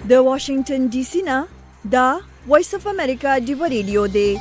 د واشنگټن ډي سي نه دا وایس اف امریکا ډیو ریډیو دی.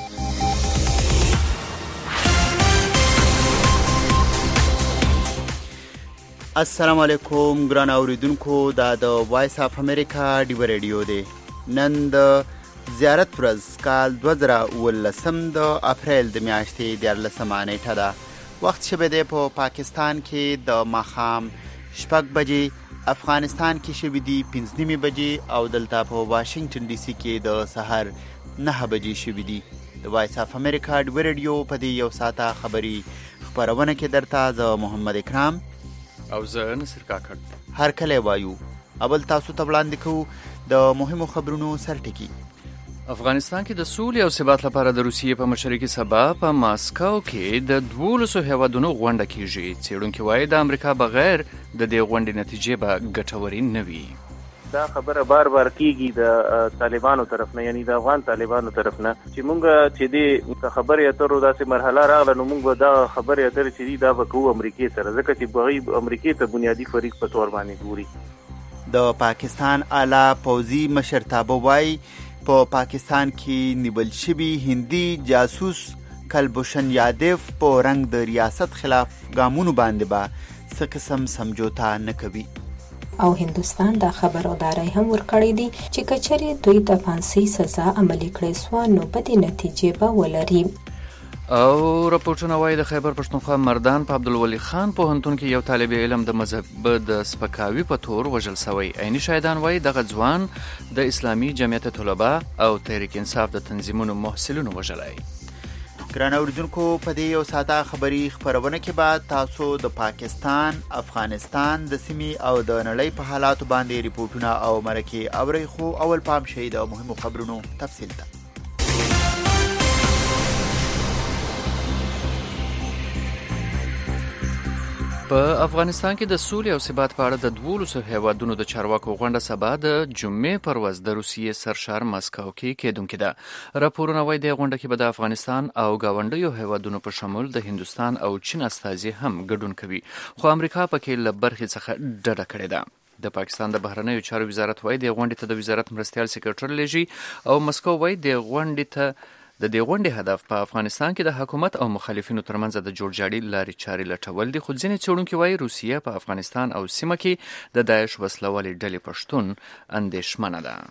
السلام علیکم ګران اوریدونکو، دا د وایس اف امریکا ډیو ریډیو دی. نن د زیارت ورځ کال 2019 د اپریل د میاشتې 14 نیټه ده. وخت شبه دی په پاکستان کې د ماښام 6 بجې، افغانستان کې شوي دي 5 بجې او دلته په واشنگټن ډي سي کې د سحر 9 بجې شوي دي. د وایس اف امریکا ډیو ریډیو په دې یو ساعته خبري خبرونه کې درته زه محمد اکرام او زه نصر کاکړ هر کله وایو. اول تاسو ته وړاندې کوو د مهمو خبرونو سرټکی. افغانستان کې د سولې او ثبات لپاره د روسیې په مشرۍ کې سبا په ماسکو کې د 12 هیوادونو غونډه کیږي. څېړونکي وایي د امریکا بغیر د دې غونډې نتیجې به ګټورې نه وي. دا خبره بار بار کیږي د طالبانو طرف نه، یعنی د افغان طالبانو طرف نه، چې مونږ چې دې خبرې اترو داسې مرحله راغله نو مونږ به دا خبرې اترې چې دي دا به کوو امریکې سره، ځکه چې بغي امریکې ته بنیادی فریق په تور باندې ګوري. د پاکستان اعلی پوځي مشرتابه وایي په پاکستان کې نیول شوي هندي جاسوس کلبوشن یادیف په رنګ د ریاست خلاف ګامونو باندې به څه قسم سمجوتا نه کوي. او هندوستان دا خبرداري هم ورکړې دي چې کچري دوی د فانسي سزا عملي کړې سو نو په دې نتیجې به ولري. او راپورټونه وایي د خیبر پښتونخوا مردان په عبدالولي خان پوهنتون کې یو طالب علم د مذهب د سپکاوي په تور وژل شوی. عیني شاهدان وایي دغه ځوان د اسلامي جمعیت طلبه او تحریک انصاف د تنظیمونو محصلینو وژلی. ګران اوریدونکو، په دې یو ساعته خبري خبرونه کې به تاسو د پاکستان، افغانستان د سیمې او د نړۍ په حالاتو باندې ریپورټونه او مرکې اورئ. خو اول پام شئ د مهمو خبرونو تفصیل ته. په افغانستان کې د سولې او ثبات په اړه د 12 هیوادونو د چارواکو غونډه سبا د جمعې پر ورځ د روسیې سرشار ماسکو کې کېدونکې ده. راپورونه وایي د غونډه کې به د افغانستان او ګاونډیو هیوادونو په شمول د هندوستان او چین استازي هم ګډون کوي، خو امریکا پکې له برخې څخه ډډه کړې ده. د پاکستان د بهرنیو چارو وزارت وایي د غونډې ته د وزارت مرستیال سکرټر لېږي او مسکو وایي د غونډې ته د دې غونډې هدف په افغانستان کې د حکومت او مخالفینو ترمنځ د جوړجاړي لارې چارې لټول دي. خو ځینې څېړونکي وایي روسیه په افغانستان او سیمه کې د داعش وسلوالې ډلې پښتون اندېښمنه ده.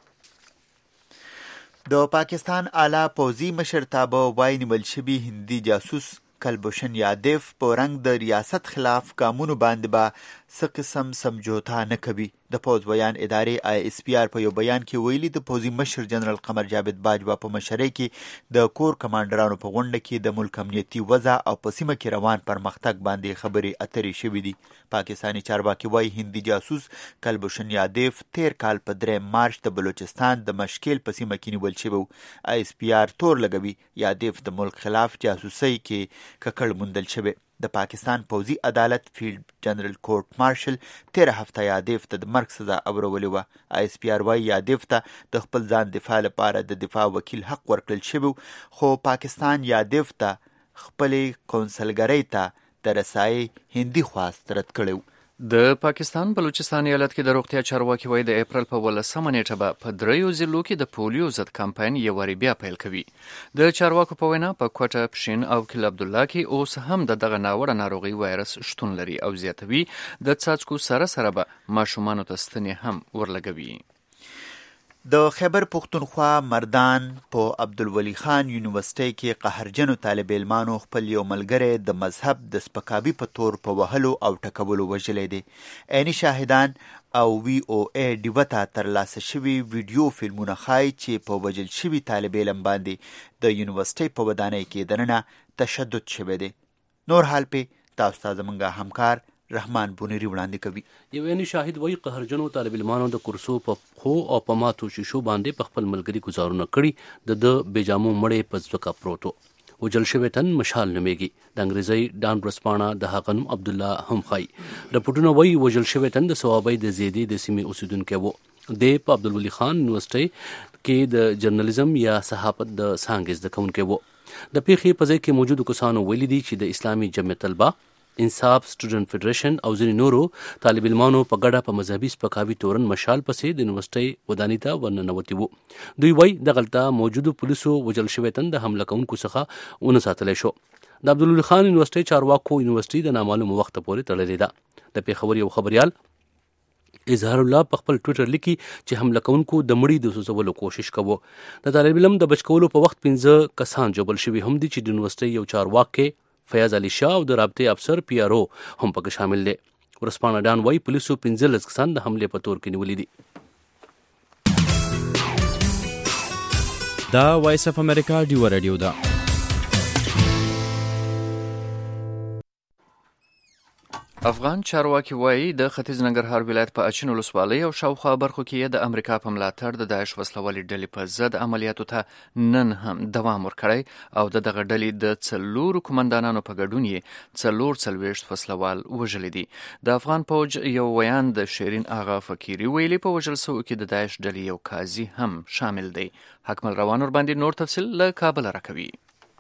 د پاکستان اعلی پوځي مشرتابه وایي نیول شوي هندي جاسوس کلبوشن یادیف په رنګ د ریاست خلاف ګامونو باندې به څه قسم سمجوتا نه کوي. د پوځ بیان ادارې آی اس پی آر په یو بیان کې ویلي د پوځي مشر جنرال قمر جاوید باجوا په مشرۍ کې د کور کمانډرانو په غونډه کې د ملک امنیتي وضع او په سیمه کې روان پرمختګ باندې خبرې اترې شوې دي. پاکستاني چارواکي وایي هندي جاسوس کلبوشن یادیف 13 کال په 3 مارچ د بلوچستان د مشکل په سیمه کې نیول شوی. آی اس پی آر تور لګوي یادیف د ملک خلاف جاسوسۍ کې ککړ موندل شوی. د پاکستان پوځي عدالت فیلډ جنرال کورټ مارشل 13 هفته یادیف ته د مرګ سزا اورولې وه. آی اس پی آر وایي یادیف ته د خپل ځان دفاع لپاره د دفاع وکیل حق ورکړل شوی، خو پاکستان یادیف ته خپلې کونسلګرۍ ته د رسایي هندي خواست رد کړی. د پاکستان بلوچستان ایالت کې د روغتیا چارواکي وایي د اپریل په 18 نیټه به په 3 ضلعو کې د پولیو ضد کمپاین یو واري بیا پیل کوي. د چارواکو په وینا په کوټه، پښین او کل عبدالله کې اوس هم دغه ناوړه ناروغي وایرس شتون لري او زیاتوي د څاڅکو سره به ماشومانو ته ستنې هم ورلګوي. د خیبر پښتونخوا مردان په عبدالولي خان یونیورسيټۍ کې قهرجنو طالب علمانو خپل یو ملګری د مذهب د سپکاوي په تور په وهلو او ټکولو وژلی دی. عیني شاهدان او وی او ای ډیوه ته ترلاسه شوي ویډیو فلمونه ښایي چې په وژل شوي طالب علم باندې د یونیورسيټۍ په ودانۍ کې دننه تشدد شوی دی. نور حال په تاسو ته زموږ همکار رحمان بونری وړاندې کوي. یو عیني شاهد وایي قهرجنو طالب علمانو د کورسو په خو او په ماتو شیشو باندې په خپل ملګري گزارونه کړي. د بیجامو مړې په ځمکه پروت و. وژل شوی تن مشال نومیږي. د انګریزي ډان ورځپاڼه د هغه نوم عبدالله هم ښایي. رپورټونه وایي وژل شوی تن د صوابۍ د زیدې د سیمې اوسیدونکی و. د په عبدالولي خان یونیورسيټۍ کې د جرنالیزم یا صحافت د څانګې زده کوونکی و. د پیښې په ځای کې موجودو کسانو ویلي دي چې د اسلامي جمعیت طلبه انصاف سټوډنټ فدریشن او ځینې نورو طالب علمانو په ګډه په مذهبي سپکاوي تورن مشال پسې د یونیورسيټي ودانۍ ته ورننوتي وو. دوی وایي دغلته موجودو پولیسو وژل شوي تن د حمله کوونکو څخه ونه ساتلی شو. د عبدالولي خان یونیورسيټي چارواکو یونیورسيټي د نامعلوم وخت پورې تړلې ده. د پېښور یو خبريال اظهار الله په خپل ټویټر لیکي چې حمله کوونکو د مړي د سوځولو کوشش کوو. د طالب علم د بچ کولو په وخت 15 کسان جوړل شوي هم دي چې د یونیورسيټي یو چارواکي فیاض علي شاه او د رابطې افسر پی آر او هم پکې شامل دي. ورسپانه ډان وايي پولیسو 15 کسان د حملې په تور کې نیولي دي. دا وایس اف امریکا ډیو رادیو ده. افغان چارواکي وایي د ختیځ ننګرهار ولایت په اچین ولسوالۍ او شاوخوا برخو کې د امریکا په ملاتړ د داعش وسلوالې ډلې په ضد عملیاتو ته نن هم دوام ورکړی او دغه ډلې د 4 قومندانانو په ګډون یې 44 وسلوال وژلي دي. د افغان فوج یو ویان د شیرین آغا فقیری ویلي په وژل سوو کې د داعش ډلې یو قاضي هم شامل دی. حکمل روان ور باندې نور تفصیل له کابل راکوي.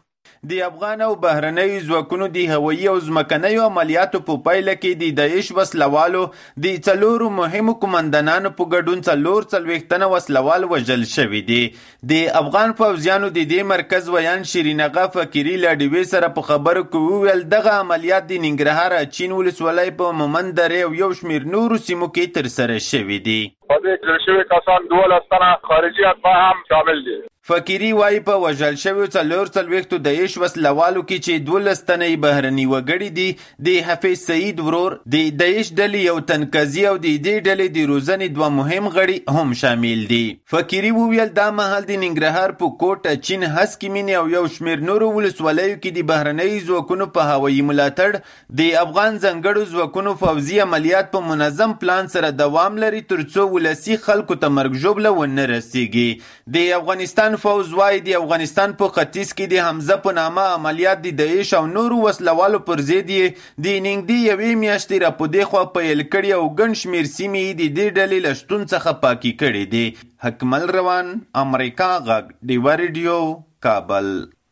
د افغان او بهرنیو ځواکونو د هوایي او ځمکنیو عملیاتو په پایله کې د داعش وسلوالو د 4 مهمو قومندانانو په ګډون 44 تنه وسلوال وژل شوي دي. د افغان پوځیانو د دې مرکز ویان شیرین آغا فقیری له ډیوې سره په خبرو کې وویل دغه عملیات د ننګرهار اچین ولسوالۍ په مومند درې او یو شمېر نورو سیمو کې ترسره شوي دي. په دې کې شوي کسان 12 تنه خارجي اتباع هم شامل دي. فقیری وایي په وژل شویو 44 داعش وسلوالو کې چې 12 تنه بهرني وګړي دي د حفیظ سعید ورور د داعش ډلې یو تنکزي او د دې ډلې د روزنې 2 مهم غړي هم شامل دي. فقیری وویل دا مهال د ننګرهار په کوټ اچین هسکې مینې او یو شمېر نورو ولسوالیو کې د بهرنیو ځواکونو په هوایي ملاتړ د افغان ځانګړو ځواکونو پوځي عملیات په منظم پلان سره دوام لري ترڅو ولسي خلکو ته مرګ ژوبله ونه رسیږي. د افغانستان فوز وايي د افغانستان په ختیځ کې د حمزه په نامه عملیات د داعش او نورو وسلوالو پر ضد یې د نږدې یوې میاشتې را په دې خوا پیل کړي او ګڼ شمېر سیمې د دې ډلې له شتون څخه پاکې کړي دي. حکمل روان امریکا غږ ډیو رادیو کابل.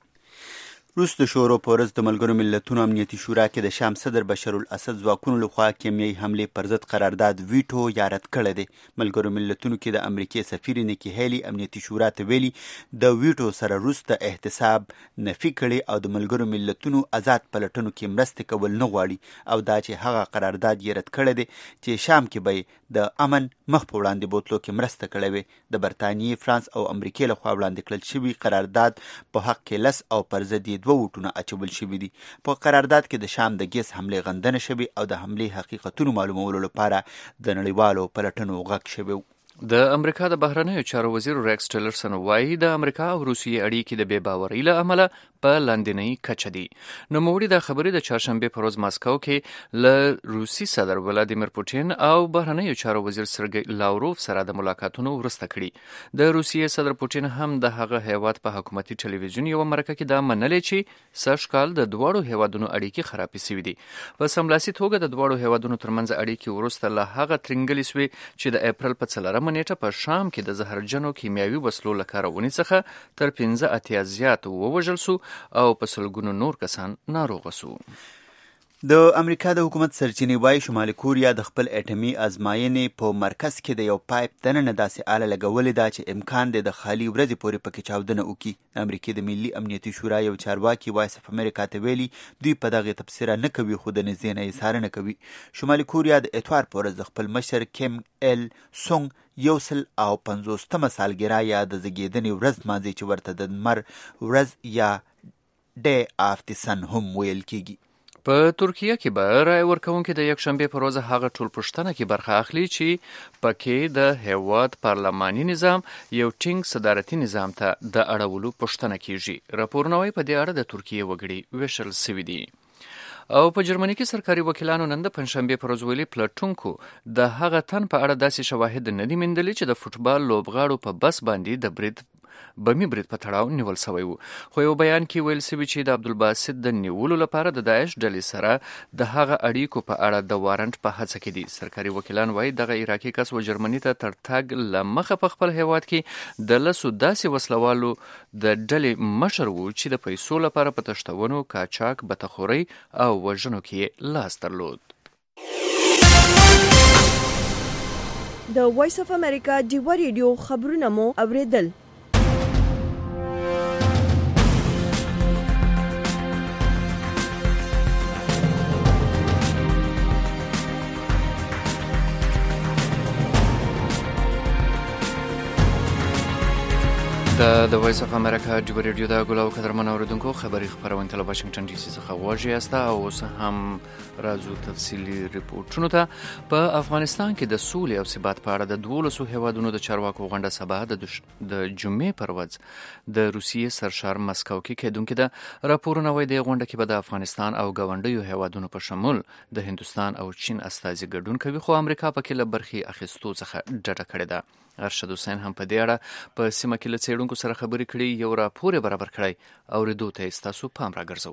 روس د شورو په ورځ د ملګرو ملتونو امنیتي شورا کې د شام صدر بشار الاسد ځواکونو لخوا کیمیاوي حملې پر ضد قرارداد ویټو یا رد کړی دی. ملګرو ملتونو کې د امریکې سفیر نیکی هیلی امنیتي شورا ته ویلي د ویټو سره روس د احتساب نفي کړي او د ملګرو ملتونو آزاد پلټنو کې مرستې کول نه غواړي او دا چې هغه قرارداد یې رد کړی دی چې شام کې به د امن مخ په وړاندې بوتلو کې مرسته کړې وي. د برتانیې، فرانس او امریکې لخوا وړاندې کړل شوي قرارداد په حق کې لس او پر ضد یې 2 ووټونه اچول شوي دي. په قرارداد کې د شام د ګیس حملې غندنه شوي او د حملې حقیقتونو معلومولو لپاره د نړیوالو پلټنو غږ شوی. د امریکا د بهرنیو چارو وزیر ریکس ټیلرسن وایي د امریکا او روسیې اړیکې د بې باورۍ له امله په لاندنۍ کچه دي. نوموړي دا خبرې د چهارشنبې په ورځ ماسکو کې له روسي صدر ولادیمیر پوټین او بهرنیو چارو وزیر سرګی لاوروف سره د ملاقاتونو وروسته کړي. د روسیې صدر پوټین هم د هغه هیواد په حکومتي ټلویزیون یو مرکه کې دا منلې چې سږ کال د دواړو هیوادونو اړیکې خرابې شوې دي. په سملاسي توګه د دواړو هیوادونو ترمنځ اړیکې وروسته له هغه ترنګلې شوې چې د اپریل په 4 نیټه په شام کې د زهرجنو کیمیاوي وسلو له کارونې څخه تر 15 زیات ووژل سو او په سلګونو نور کسان ناروغه سو. د امریکا د حکومت سرچینې وایي شمالي کوریا د خپل اټومي ازمایښتې په مرکز کې د یو پایپ دننه داسې آله لګولې ده چې امکان دی د خالي ورځې پورې پکې چاودنه وکړي. د امریکې د ملي امنیتي شورا یو چارواکي وایس اف امریکا ته ویلي دوی په دغه تبصره نه کوي خو د نږدې نه یې څارنه کوي. شمالي کوریا د اتوار په ورځ د خپل مشر کیم ایل سونګ 150 سالګرا یا د زیږیدنې ورځ لمانځي چې ورته د لمر ورځ یا ډے آف دی سن هم ویل کیږي. په ترکیه کې به رای ورکوونکي د یکشنبې په ورځ هغه ټول پوښتنه کې برخه اخلي چې پکې د هیواد پارلماني نظام یو ټینګ صدارتي نظام ته د اړولو پوښتنه کیږي. راپورونه وايي په دې اړه د ترکیه وګړي ویشل شوي دي. او په جرمني کې سرکاري وکیلانو نن د پنځشنبې په ورځ ویلي پلټونکو د هغه تن په اړه داسې شواهد نه دي موندلي چې د فوټبال لوبغاړو په بس باندې د برید بمي برید په تړاو نیول شوی و. خو یو بیان کې ویل شوی چې د عبدالباسط د نیولو لپاره د داعش ډلې سره د هغه اړیکو په اړه د وارنټ په هڅه کې دي. سرکاري وکیلان وایي دغه عراقي کس و جرمني ته تر تګ له مخه په خپل هیواد کې د لسو داسې وسلوالو د ډلې مشر و چې د پیسو لپاره په تښتونو، قاچاق، بتخورۍ او وژنو کې لاس درلود. د وایس اف امریکا ډیوا ریډیو خبرونه مو اوریدل. د وایس اف امریکا ډیوا ریډیو د ګلاو قدرمن اوریدونکو خبري خبرونه ته واشنگټن ډي سي څخه واژې استا او اوس هم راځو تفصیلی ریپورتونو ته. په افغانستان کې د سولې او ثبات په اړه د 12 هیوادونو د چارواکو غونډه سبا د جمعې پر ورځ د روسیې سرشار مسکو کې کېدونکې ده. راپورونه وايي د غونډه کې به د افغانستان او ګاونډیو هیوادونو په شمول د هندستان او چین استازي ګډون کوي، خو امریکا پکې له برخې اخیستو څخه ډډه کړې ده. ارشد حسین هم په دې اړه په سیمه کې له څېړونکو سره خبرې کړي. یو راپور برابر کړی او ریدو ته ستاسو پام راګرځو.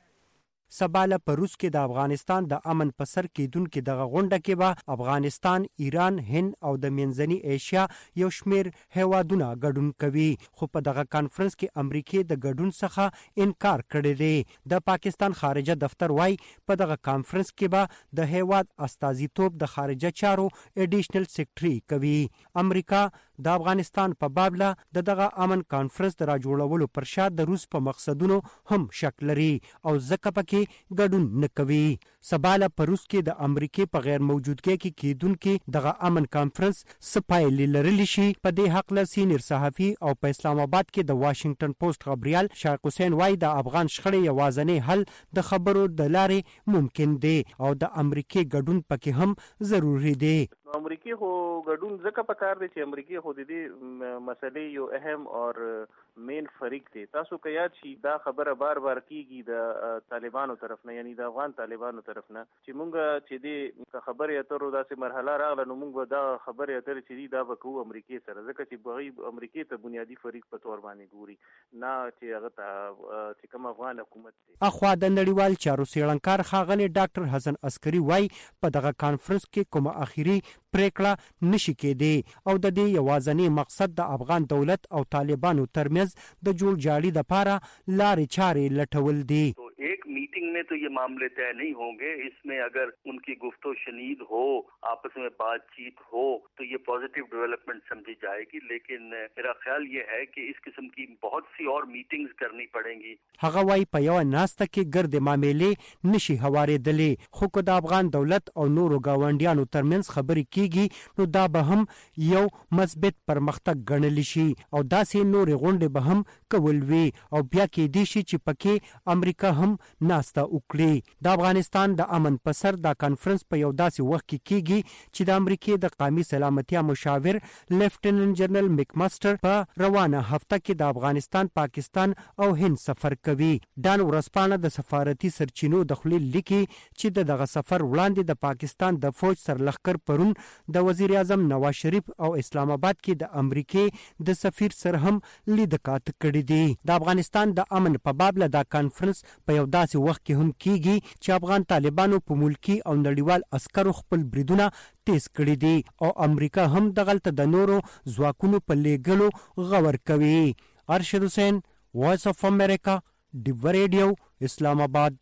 سباله په روس کې د افغانستان د امن په سر کېدونکې دغه غونډه کې به افغانستان، ایران، هند او د منځني ایشیا یو شمیر هیوادونه ګډون کوي، خو په دغه کانفرنس کې امریکا د ګډون څخه انکار کړی دی. د پاکستان خارجه دفتر وايي په دغه کانفرنس کې به د هیواد استازیتوب د خارجه چارو اډیشنل سیکریټري کوي. امریکا د افغانستان په بابله دغه امن کانفرنس د راجوړولو پر شا د روس په مقصدونو هم شک لري او ځکه پکې ګډون نه کوي. سباله په روس کې د امریکای په غیر موجودګۍ کې کېدونکې دغه امن کانفرنس سپایلې لرلی شي. په دې حق له سینیر صحافي او په اسلام آباد کې د واشنگټن پوسټ خبريال شایق حسین وايي د افغان شخړې یوازینی حل د خبرو د لارې ممکن دی او د امریکای ګډون پکې هم ضروری دی. امریکای خو ګډون ځکه پکار دی چې امریکای خو د دې مسلې یو اهم او مین فریق دی. تاسو که یاد شي دا خبره بار بار کیږي د طالبانو طرف نه، یعنی د افغان طالبانو طرف نه، چې مونږ چې دې خبرې اترو داسې مرحله راغله نو مونږ دا خبرې اترې چې دا به کوو امریکای سره، ځکه چې بغي امریکای ته بنیادی فریق په تور باندې ګوري نه چې هغه ته چې کوم افغان حکومت دی. اخوا د نړیوال چارو څېړنکار ښاغلی ډاکټر حسن عسکري وايي په دغه کانفرنس کې کومه اخیری پریکړه نشي کېدی او د دې یوازینی مقصد د افغان دولت او طالبانو ترمنځ د جوړ جاړي لپاره لارې چارې لټول دي. एक मीटिंग में तो ये मामले तय नहीं होंगे, इसमें अगर उनकी गुफ्तो शनीद हो, आपस में बातचीत हो तो ये पॉजिटिव डेवलपमेंट समझी जाएगी, लेकिन मेरा ख्याल ये है कि इस किस्म की बहुत सी और मीटिंग्स करनी पड़ेंगी. هغه وايي په یو ناسته کې ګرد معاملې نشي هوارېدلې، خو که د افغان دولت او نورو گاونډیانو ترمنځ خبرې کیږي نو دا به هم یو مثبت پرمختګ ګڼل شي او داسې نورې غونډې به هم کول وي او بیا کېدای شي چې پکې امریکا هم ناسته وکړي. د افغانستان د امن په سر دا کانفرنس په یو داسې وخت کې کیږي چې د امریکا د قومي سلامتیا مشاور لیفټیننټ جنرال میکماستر په روانه هفته کې د افغانستان، پاکستان او هند سفر کوي. ډان ورسپانه د سفارتي سرچینو د خولې لیکي چې دغه سفر وړاندې د پاکستان د فوج سرلښکر پرون د وزیر اعظم نواز شریف او اسلام آباد کې د امریکا د سفیر سره هم لیدکات کړي دي. د افغانستان د امن په باب له دا کانفرنس په یو داسې وخت کې هم کیږي چې افغان طالبانو په ملکی او نړیوال عسکرو خپل بریدونه تیز کړي دي او امریکا هم دغلته د نورو ځواکونو په لیږلو غور کوي. ارشد حسین، وایس اف امریکا، ډیوا ریډیو، اسلام آباد.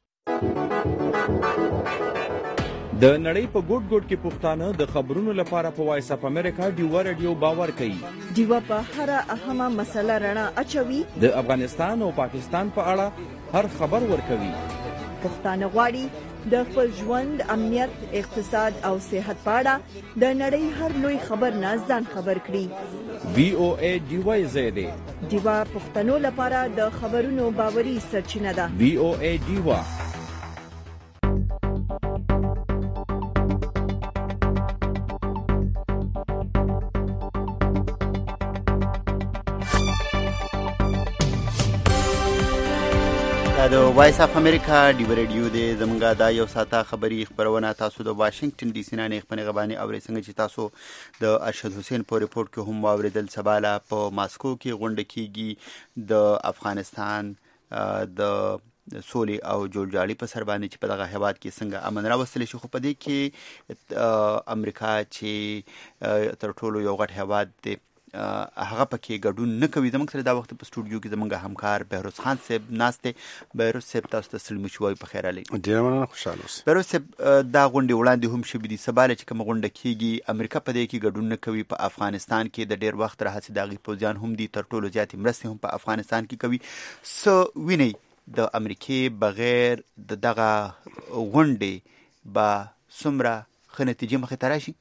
د نړۍ په ګوټ ګوټ کې پښتانه د خبرونو لپاره په وایس اف امریکا ډیوا ریډیو باور کوي. ډیوا په هر اهمه مسله رڼا اچوي. د افغانستان او پاکستان په اړه هر خبر ورکوي. پښتانه غواړي د خپل ژوند، امنیت، اقتصاد او صحت په اړه د نړۍ هر لوی خبر نه ځان خبر کړي. VOA ډیوا زیاده ډیوا پښتنو لپاره د خبرونو باوري سرچینه ده. VOA ډیوا. د وایس اف امریکا دی ریډیو د زمونږه دا یو ساته خبری خبرونه تاسو د واشنگټن ډي سي نه خبرونه غبانی اوري څنګه چې تاسو د ارشد حسین په ریپورت کې هم اوریدل سباله په ماسکو کې غونډه کیږي د افغانستان د سولې او جوړجاړي په سر باندې چې په دغه هیواد کې څنګه امن راوستل شي خو په دې کې امریکا چې تر ټولو یو غټ هیواد دی هغه پکې ګډون نه کوي. زموږ سره دا وخت په سټوډیو کې زموږ همکار بهروز خان صاحب ناسته. بهروز صاحب تاسو ته سلام شوي په خیر علي. ډیر مننه خوشاله اوسئ. بهروز صاحب دا غونډه وړاندې هم شوې دي سباله چې کوم غونډه کیږي امریکا په دې کې ګډون نه کوي. په افغانستان کې د ډیر وخت راهسي داغي پوځیان هم دي تر ټولو زیاتې مرستې هم په افغانستان کې کوي. سو ویني د امریکای بغیر دغه غونډه با سمره خنتیجه مخه تراشي.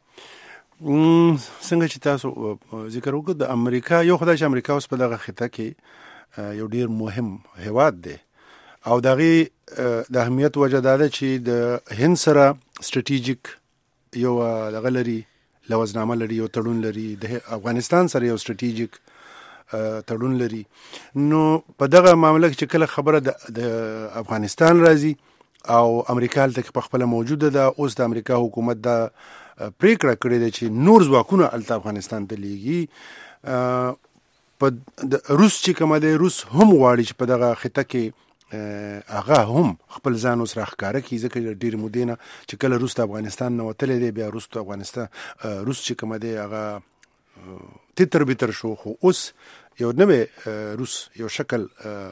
څنګه چې تاسو ذکر وکړ د امریکا یو خدای چې امریکا اوس په دغه خطه کې یو ډیر مهم هیواد دی او دغه د اهمیت وجه دا ده چې د هند سره سټریټیجیک یو دغه لري لوزنامه لري یو تړون لري د افغانستان سره یو سټریټیجیک تړون لري. نو په دغه معاملې کې کله خبره د افغانستان راځي او امریکا تل په خپل موجوده ده اوس د امریکا حکومت دا پریکړه کړې ده چې نور ځواکونه الته افغانستان ته لیږي. په روس چې کومه ده روس هم غواړي چې په دغه خطه کې هغه هم خپل ځان اوس راښکاره کړي ځکه ډېر مودې نه چې کله روس د افغانستان نه وتلی دی بیا روس د افغانستان روس چې کومه دی هغه تتر بتر شو خو اوس یو نوې روس یو شکل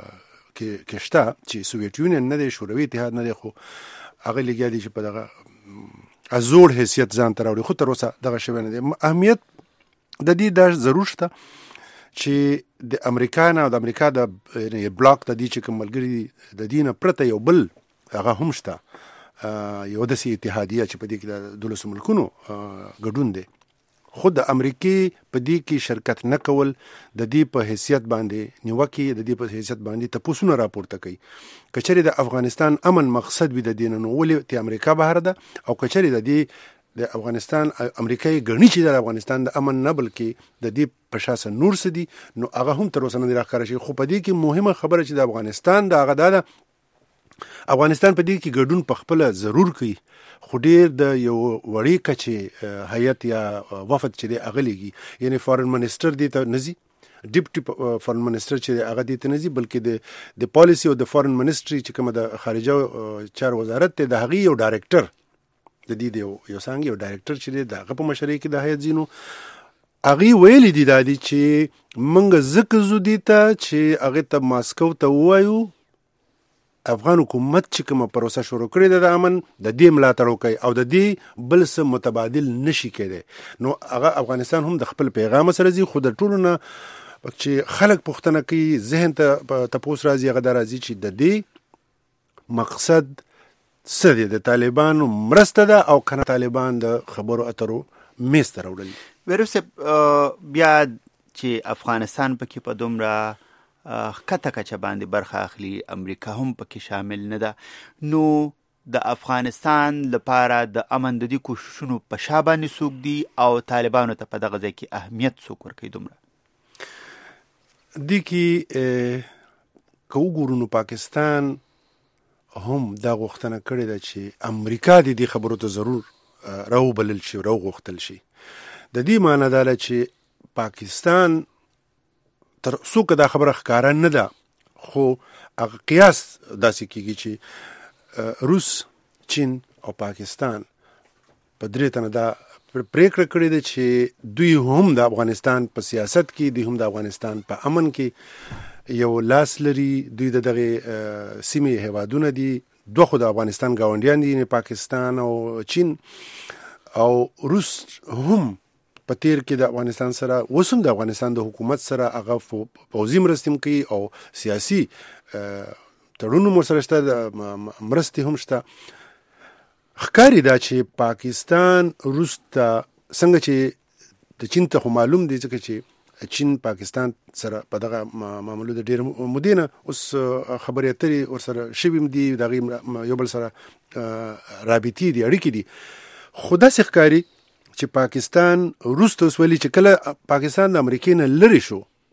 کې شته چې سوویت یونین نه دی شوروي اتحاد نه دی خو هغه لګیا دی چې په دغه ازور حیثیت ځان ته راوړي خو تر اوسه دغه شوی نه دی. اهمیت د دې دا ضرور شته چې د امریکا نه او د امریکا د بلاک د دې چې کوم ملګري د دې نه پرته یو بل هغه هم شته یو داسې اتحادیه چې په دې کې د 12 ملکونو ګډون دی خو د امریکای په دې کې شرکت نه کول د دې په حیثیت باندې نیوکه د دې په حیثیت باندې تاسو راپورته کوي. کچری د افغانستان امن مقصد وي د دین نو ولې ته امریکا بهر ده او کچری د دې د افغانستان امریکای ګڼي چې د افغانستان د امن نه بلکې د دې په شاسه نور سدي نو هغه هم تر اوسه نه راخاره شي. خو په دې کې مهمه خبره چې د افغانستان د هغه ده افغانستان په دې کې ګډون په خپل ضرور کوي خو ډیر د یو وړي کچې هیئت یا وفد چې دی اغلیږي یعنی فارن منسٹر دی ته نزي ډیپټي فارن منسٹر چې هغه دی ته نزي بلکې د پالیسی او د فارن منسټري چې کومه د خارجه چار وزارت ته د هغه یو ډایریکټر د دې یو څنګه یو ډایریکټر چې دی دغه په مشرۍ کې د هیئت زینو هغه ویلي دي دا دي چې منګه زکه زو دي ته چې هغه ته ماسکو ته وایو افغان حکومت چې کومه پروسه شروع کړې ده د امن د دې ملاتړ وکړي او د دې بل څه متبادل نشي کېدی. نو هغه افغانستان هم د خپل پیغام سره زی خو د ټولو نه چې خلک پوښتنه کوي ذهن ته تاسو راځي هغه راځي چې د دې مقصد څه دی د طالبانو مرسته ده او کنه طالبان د خبرو اترو میسته راوړل. ورسه بیا چې افغانستان پکې په دومره کته کچه باندې برخه اخلي امریکا هم پکې شامل نه ده نو د افغانستان لپاره د امن د دې کوششونو په شا باندې څوک دي او طالبانو ته په دغه ځای کې اهمیت څوک ورکوي دومره دي کې که وګورو نو پاکستان هم دا غوښتنه کړې ده چې امریکا دې خبرو ته ضرور راوبلل شي راوغوښتل شي. د دې معنی دا ده چې پاکستان تر څوک دا خبره ښکاره نه ده خو هغه قیاس داسې کیږي چې روس چین او پاکستان په درې تنه دا پریکړه کړې ده چې دوی هم د افغانستان په سیاست کې دوی هم د افغانستان په امن کې یو لاس لري. دوی دغه سیمې هیوادونه دي دوه خو د افغانستان ګاونډیان دي پاکستان او چین او روس هم په تیر کې د افغانستان سره وسم د افغانستان د حکومت سره هغه پوځي مرستې کوي او سیاسي تړونونه مو سره شته مرستې هم شته. ښکاري دا چې پاکستان روس ته څنګه چې د چین ته معلوم دي ځکه چې چین پاکستان سره په دغه معاملو د ډیر مودینه اوس خبرې اترې ورسره شویم دي دغه یو بل سره رابطې دي اړیکې دي. خو داسې ښکاري چې پاکستان روس ته وسولي چې کله پاکستان د امریکای نه لري شو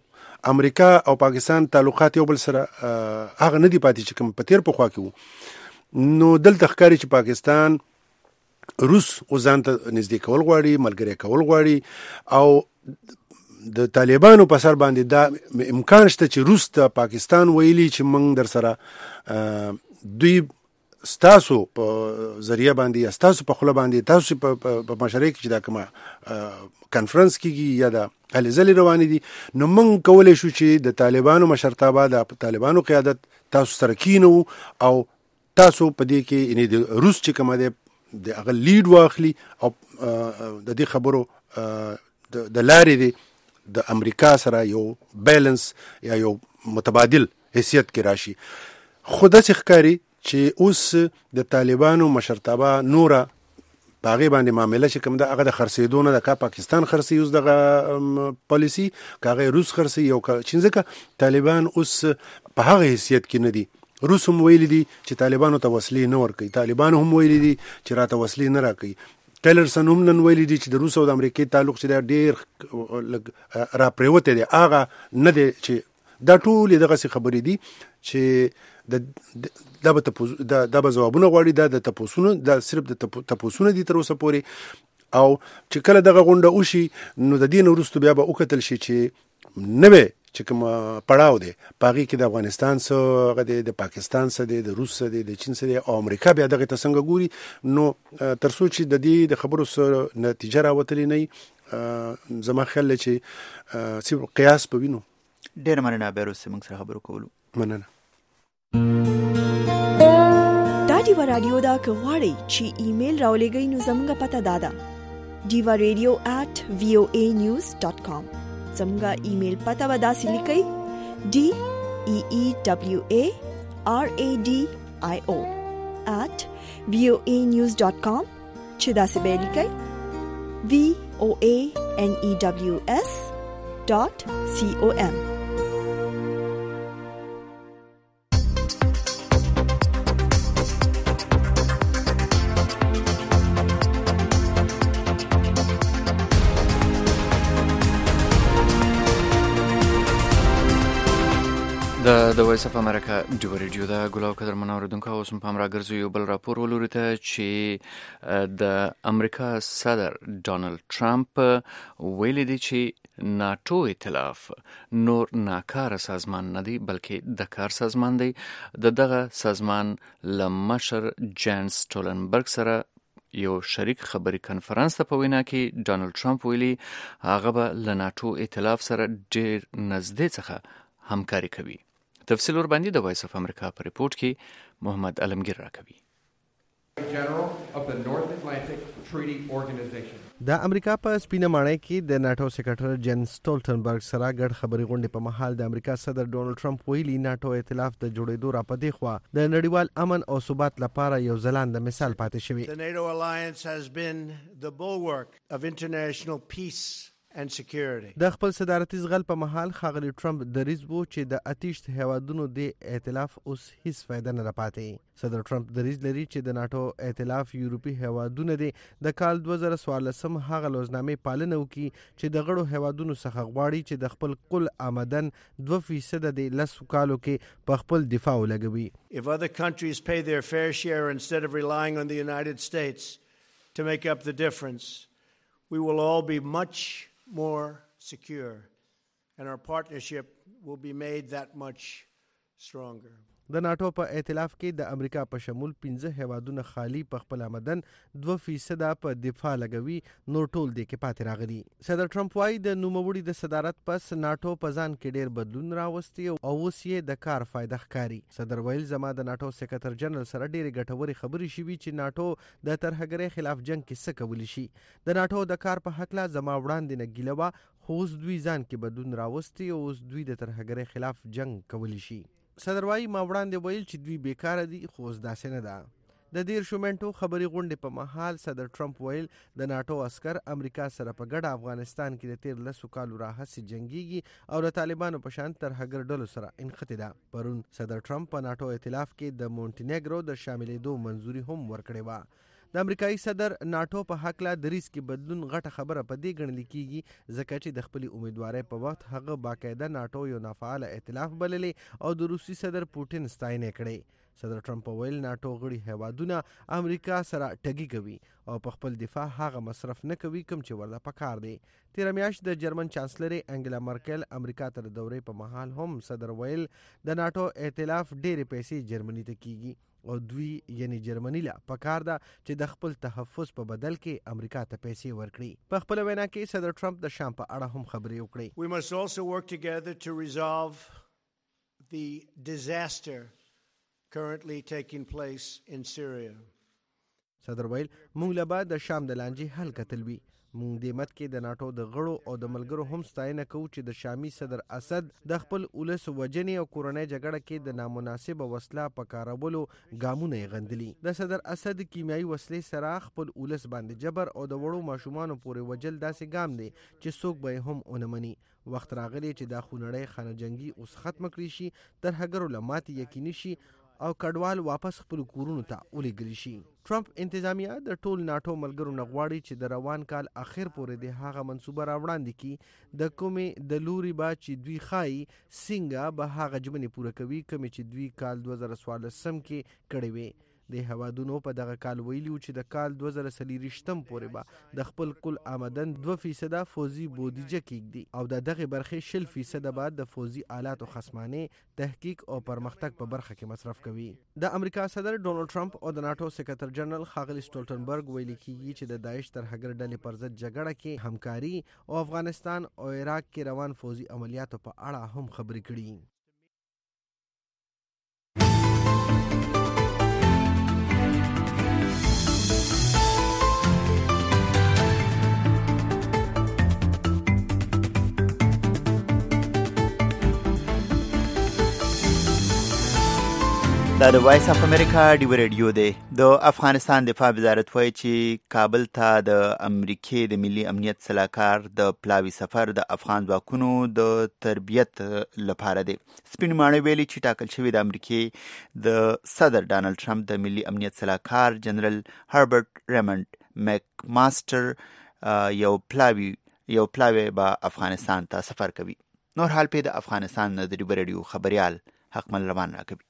امریکا او پاکستان تعلقات یو بل سره هغه نه دی پاتې چې کوم په تیر په خوا کې وو. نو دلته ښکاري چې پاکستان روس ځان ته نږدې کول غواړي، ملګری کول غواړي، او د طالبانو په سر باندې دا امکان شته چې روس ته پاکستان ویلي چې موږ در سره دوی ستاسو په ذریعہ باندې یا ستاسو په خوله باندې تاسو په مشرۍ کې چې دا کومه کانفرنس کېږي یا د هلې ځلې روانې دي، نو موږ کولی شو چې د طالبانو مشرتابه د طالبانو قیادت تاسو سره کینو او تاسو په دې کې یعنې د روس چې کومه دی د هغه لیډ واخلي او د دې خبرو د لارې دی د امریکا سره یو بیلنس یا یو متبادل حیثیت کې راشي. خو داسې ښکاري چې اوس د طالبانو مشرتابه نوره په هغې باندې معامله چې کوم ده هغه د خرڅېدو نه ده، که پاکستان خرڅوي اوس دغه پالیسي، که هغه روس خرڅوي او که چین، ځکه طالبان اوس په هغه حیثیت کې نه دي. روس هم ویلي دي چې طالبانو ته وسلې نه ورکوي، طالبان هم ویلي دي چې راته وسلې نه راکوي. ټیلرسن هم نن ویلي دي چې د روس او د امریکې تعلق چې دی ډېر راپرېوتی دی، هغه نه دی چې دا ټولې دغسې خبرې دي چې دا به ځوابونه غواړي، دا د تپوسونو، دا صرف د تپوسونه دي تر اوسه پورې. او چې کله دغه غونډه وشي نو د دې نه وروسته بیا به وکتل شي چې نوی چې کوم پړاو دی په هغې کې د افغانستان څه هغه دی، د پاکستان څه دی، د روس څه دی، د چین څه دی، او امریکا بیا دغې ته څنګه ګوري. نو تر څو چې د دې د خبرو څه نتیجه راوتلې نه زما خیال دی چې صرف قیاس به وینو. ډېره مننه بیروس موږ سره خبرو کولو. مننه. دا ډیوا رادیو دا که غواړئ چې ایمیل راولېږئ نو زموږ پته دا ده diva@voanews.com. زموږ ایمیل پته به داسې لیکئ DEEWARADIO@voanews.com چې داسې به لیکئ VOANEWS.com. د وایس اف امریکا ډیوا ریډیو دا ګل او قدر منوریدونکو اوس هم پام راګرځو یو بل راپور ولوري ته چې د امریکا صدر ډونالد ټرمپ ویلي دی چې ناتو ائتلاف نور ناکاره سازمان نه دی بلکې د کار سازمان دی. دغه سازمان له مشر جان سټولنبرګ سره یو شریک خبري کنفرانس ته په وینا کې ډونالد ټرمپ ویلي هغه به له ناتو ائتلاف سره ډیر نږدې څخه همکاري کوي. تفصیل ورباندې د وایس اف امریکا په ریپورت کې محمد علمگیر راکوي. د امریکا په سپینه ماڼۍ کې د ناتو سیکرټر جن سټولټنبرګ سره ګډ خبري غونډې په مهال د امریکا صدر ډونالد ټرمپ ویلي ناتو ائتلاف د جوړېدو را پدې خوا د نړیوال امن او ثبات لپاره یو ځلانده مثال پاتې شوی. The NATO alliance has been the bulwark of international peace and security. د خپل صدارتي زغل په محل ښاغلي ټرمپ دریځ وو چې د اتیشت هیوادونو د ائتلاف اوس هیڅ فایده نه پاتې. صدر ټرمپ دریځ لري چې د ناتو ائتلاف یورپی هیوادونه دي د کال 2014 هغه لوزنامې پالنه وکړي چې د غړو هیوادونو څخه غواړي چې د خپل کل آمدن 2% د 10 کالو کې په خپل دفاع ولګوي. If other countries pay their fair share instead of relying on the United States to make up the difference, we will all be much more secure and our partnership will be made that much stronger. د ناتو په ائتلاف کې د امریکا په شمول 15 هیوادونه خالی په خپل آمدن 2% په دفاع لګوي، نور ټول د کې پاتې راغلي. صدر ټرمپ وايي د نوموړي د صدارت پس ناتو په ځان کې ډېر بدلون راوستي او اوس یې د کار فایده ښکاري. صدر ویل زما د ناتو سیکرټر جنرال سره ډېرې ګټورې خبرې شوي چې ناتو د ترهګرۍ خلاف جنگ کې څه کولی شي. د ناتو د کار په هکله زما وړاندې نه ګیله وه، خو اوس دوی ځان کې بدلون راوستي او اوس دوی د ترهګرۍ خلاف جنگ کولی شي. صدر وايي ما وړاندې ویل چې دوی بیکاره دي، خو اوس داسې نه ده. د 13 منټو خبري غونډې په مهال صدر ټرمپ ویل د ناتو عسكر امریکا سره په ګډه افغانستان کې د 13 کالو راهیسې جنگيږي او د طالبانو په شان ترهګر ډلو سره انخته ده. پرون صدر ټرمپ په ناتو ائتلاف کې د مونټینیګرو د شاملېدو منځوري هم ورکړې وه. د امریکایي صدر ناتو په حق لا دریس کې بدلون غټه خبره په دې ګڼل کیږي ځکه چې د خپل امیدوارۍ په وخت هغه باقاعده ناتو یو نافعال ائتلاف بللې او د روسي صدر پوټین ستاینه کړې. صدر ټرمپ ویل ناتو غړي هیوادونه امریکا سره ټګي کوي او په خپل دفاع هغه مصرف نه کوي کوم چې ورته پکار دی. تیر میاشت د جرمن چانسلر انګلا مرکل امریکا ته د دورې په مهال هم صدر ویل د ناتو ائتلاف ډېرې پیسې جرمني ته کیږي او دوی یعنی جرمني لا پکار ده چې د خپل تحفظ په بدل کې امریکا ته پیسې ورکړي. په خپل وینا کې صدر ټرمپ د شام په اړه هم خبرې وکړې. We must also work together to resolve the disaster currently taking place in Syria. صدر ویل مونږ له بعد د شام د لانجې حل کتل وی. مونږ د مت کې د ناتو د غړو او د ملګرو هم ستاینه کوو چې د شامي صدر اسد د خپل ولس وجنې او کورنۍ جګړه کې د نامناسب وسله په کارولو ګامونه یې غندلي. د صدر اسد کیمیاوي وسلې سره خپل ولس باندې جبر او د وړو ماشومانو پورې وجل داسې ګام دی چې څوک به هم اونمني. وخت راغلی چې دا خونړی خانه جنگي اوس ختم کړی شي، ترهګرو لماتې یقیني شي او کډوال واپس خپل کورونو ته ولېږل شي. ټرمپ انتظامیه د ټول ناتو ملګرو نه غواړي چې د روان کال اخر پورې د هغه منصوبه راوړاندې کړي د کومې د لوري با چې دوی ښایي څنګه به هغه ژمنې پوره کوي کومې چې دوی کال 2014 کې کړې وې. د هوادونو په دغه کال ویلیو چې د کال 2023 پورې به د خپل کل آمدن 2% فوزي بودیجه کېږدي او د دغه برخې 60% بعد د فوزي آلاتو خصمانه تحقیق او پرمختګ په برخه کې مصرف کوي. د امریکا صدر ډونالد ټرمپ او د ناتو سکرټر جنرال ښاغلی سټولټنبرګ ویلي کېږي چې د داعش ترهګر ډلې پر ضد جګړه کې همکاري او افغانستان او عراق کې روان فوزي عملیاتو په اړه هم خبرې کړي. دا د وایس اف امریکا ډیو ریډیو دی. د افغانستان دفاع وزارت وایي چې کابل ته د امریکې د ملي امنیت سلاکار د پلاوي سفر د افغان ځواکونو د تربیت لپاره دی. سپین ماڼۍ ویلي چې ټاکل شوی د امریکې د صدر ډانلډ ټرمپ د ملي امنیت سلاکار جنرال هربرت ریمنډ میک ماستر یو پلاوی به افغانستان ته سفر کوي. نور حال په د افغانستان د ډیو ریډیو خبريال حقمل روان راکوي.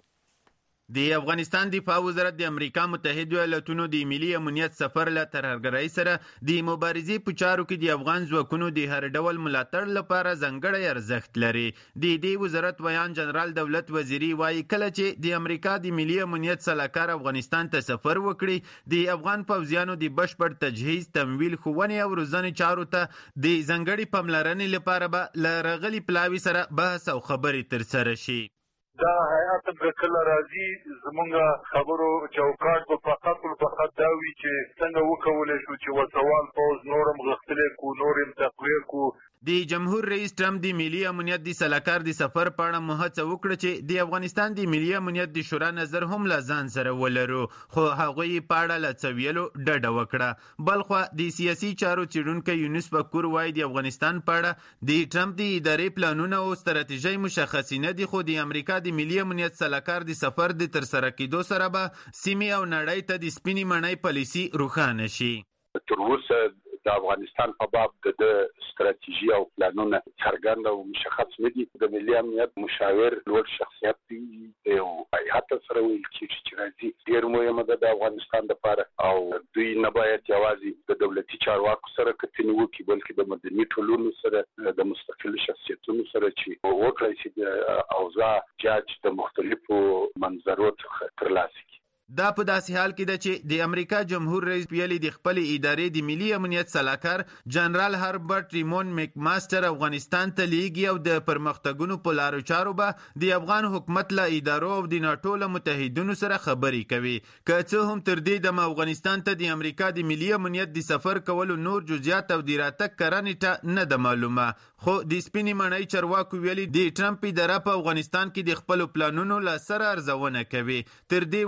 د افغانستان دفاع وزارت د امریکا متحده ایالاتونو د ملي امنیت سفر له ترهګرۍ سره د مبارزې په چارو کې د افغان ځواکونو د هر ډول ملاتړ لپاره ځانګړی ارزښت لري. د دې وزارت ویان جنرال دولت وزیری وایي کله چې د امریکا د ملي امنیت سلاکار افغانستان ته سفر وکړي د افغان پوځیانو د بشپړ تجهیز، تمویل، ښوونې او روزنې چارو ته د ځانګړي پاملرنې لپاره به له راغلي پلاوي سره بحث او خبرې ترسره شي. دا حیات کله راځي زمونږ خبرو چوکاټ به فقط دا وي چې څنګه وکولی شو چې وسوال پوځ نورم غښتلی کو، نورم تقویه کو. د جمهور رئیس ټرمپ د ملي امنیت د سلاکار د سفر په اړه مهڅه وکړه چې د افغانستان د ملي امنیت د شورا نظر هم له ځان سره ولرو، خو هغوی په اړه له څه ویلو ډډه وکړه. بلخوا د سیاسي چارو څېړونکی یونس بکور وایي د افغانستان په اړه د ټرمپ د ادارې پلانونه او ستراتیژۍ مشخصې نه دي، خو د امریکا د ملي امنیت سلاکار د سفر د ترسره کېدو سره به سیمې او نړۍ ته د سپینې ماڼۍ پالیسي روښانه شي. تر اوسه د افغانستان په باب د ستراتیژي او پلانونه څرګند او مشخص نه دي. د ملي امنیت مشاور لوړ شخصیت دی او هیات سره ویل چې راځي ډېر مهمه ده د افغانستان لپاره او دوی نه باید یوازې د دولتي چارواکو سره کتنې وکړي بلکې د مدني ټولنو سره د مستقلو شخصیتونو سره چې وکړي چې د اوضاع جاج د مختلفو منظرو څخه ترلاسه کړي. دا په داسې حال کې ده چې د امریکا جمهور رئیس ویلي د خپل ادارې د ملي امنیت سلاکار جنرال هربرت ریمون میک ماستر افغانستان ته لیږي او د پرمختګونو په لارو چارو به د افغان حکومت له ادارو او د ناټو له متحدینو سره خبرې کوي. که څه هم تر دې دمه افغانستان ته د امریکا د ملي امنیت د سفر کولو نور جزئیات او د راتګ کره نیټه نه ده معلومه، خو د سپینې ماڼۍ چارواکو ویلي د ټرمپ اداره په افغانستان کې د خپلو پلانونو له سره ارزونه کوي. تر دې وړاندې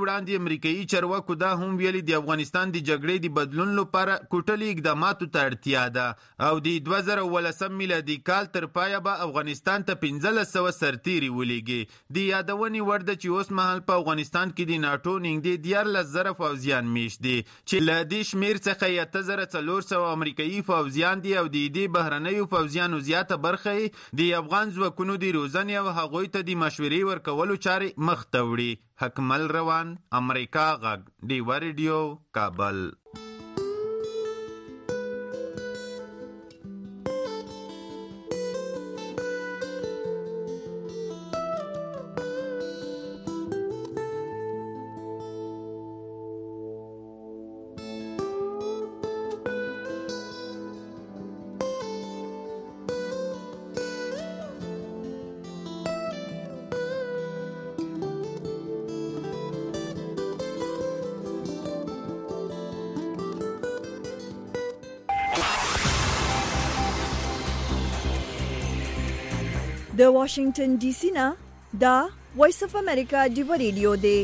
امریکایي چارواکو دا هم ویلي د افغانستان د جګړې د بدلون لپاره کوټلي اقداماتو ته اړتیا ده او د 2018 میلادي کال تر پایه به افغانستان ته 1500 سرتیري ولېږي. د یادونې وړ ده چې اوس مهال په افغانستان کې د ناټو نږدې 14,000 پوځیان میشت دي چې له دې شمېر څخه 8400 امریکایي پوځیان دي او د دې بهرنیو پوځیانو زیاته برخه د افغان ځواکونو د روزنې او هغوی ته د مشورې ورکولو چارې مخ ته وړي. حکمل روان، امریکا غږ، ډیوه ریډیو، کابل. د واشنگټن ډي سي نه دا وایس اف امریکا ډیوه ریډیو دی.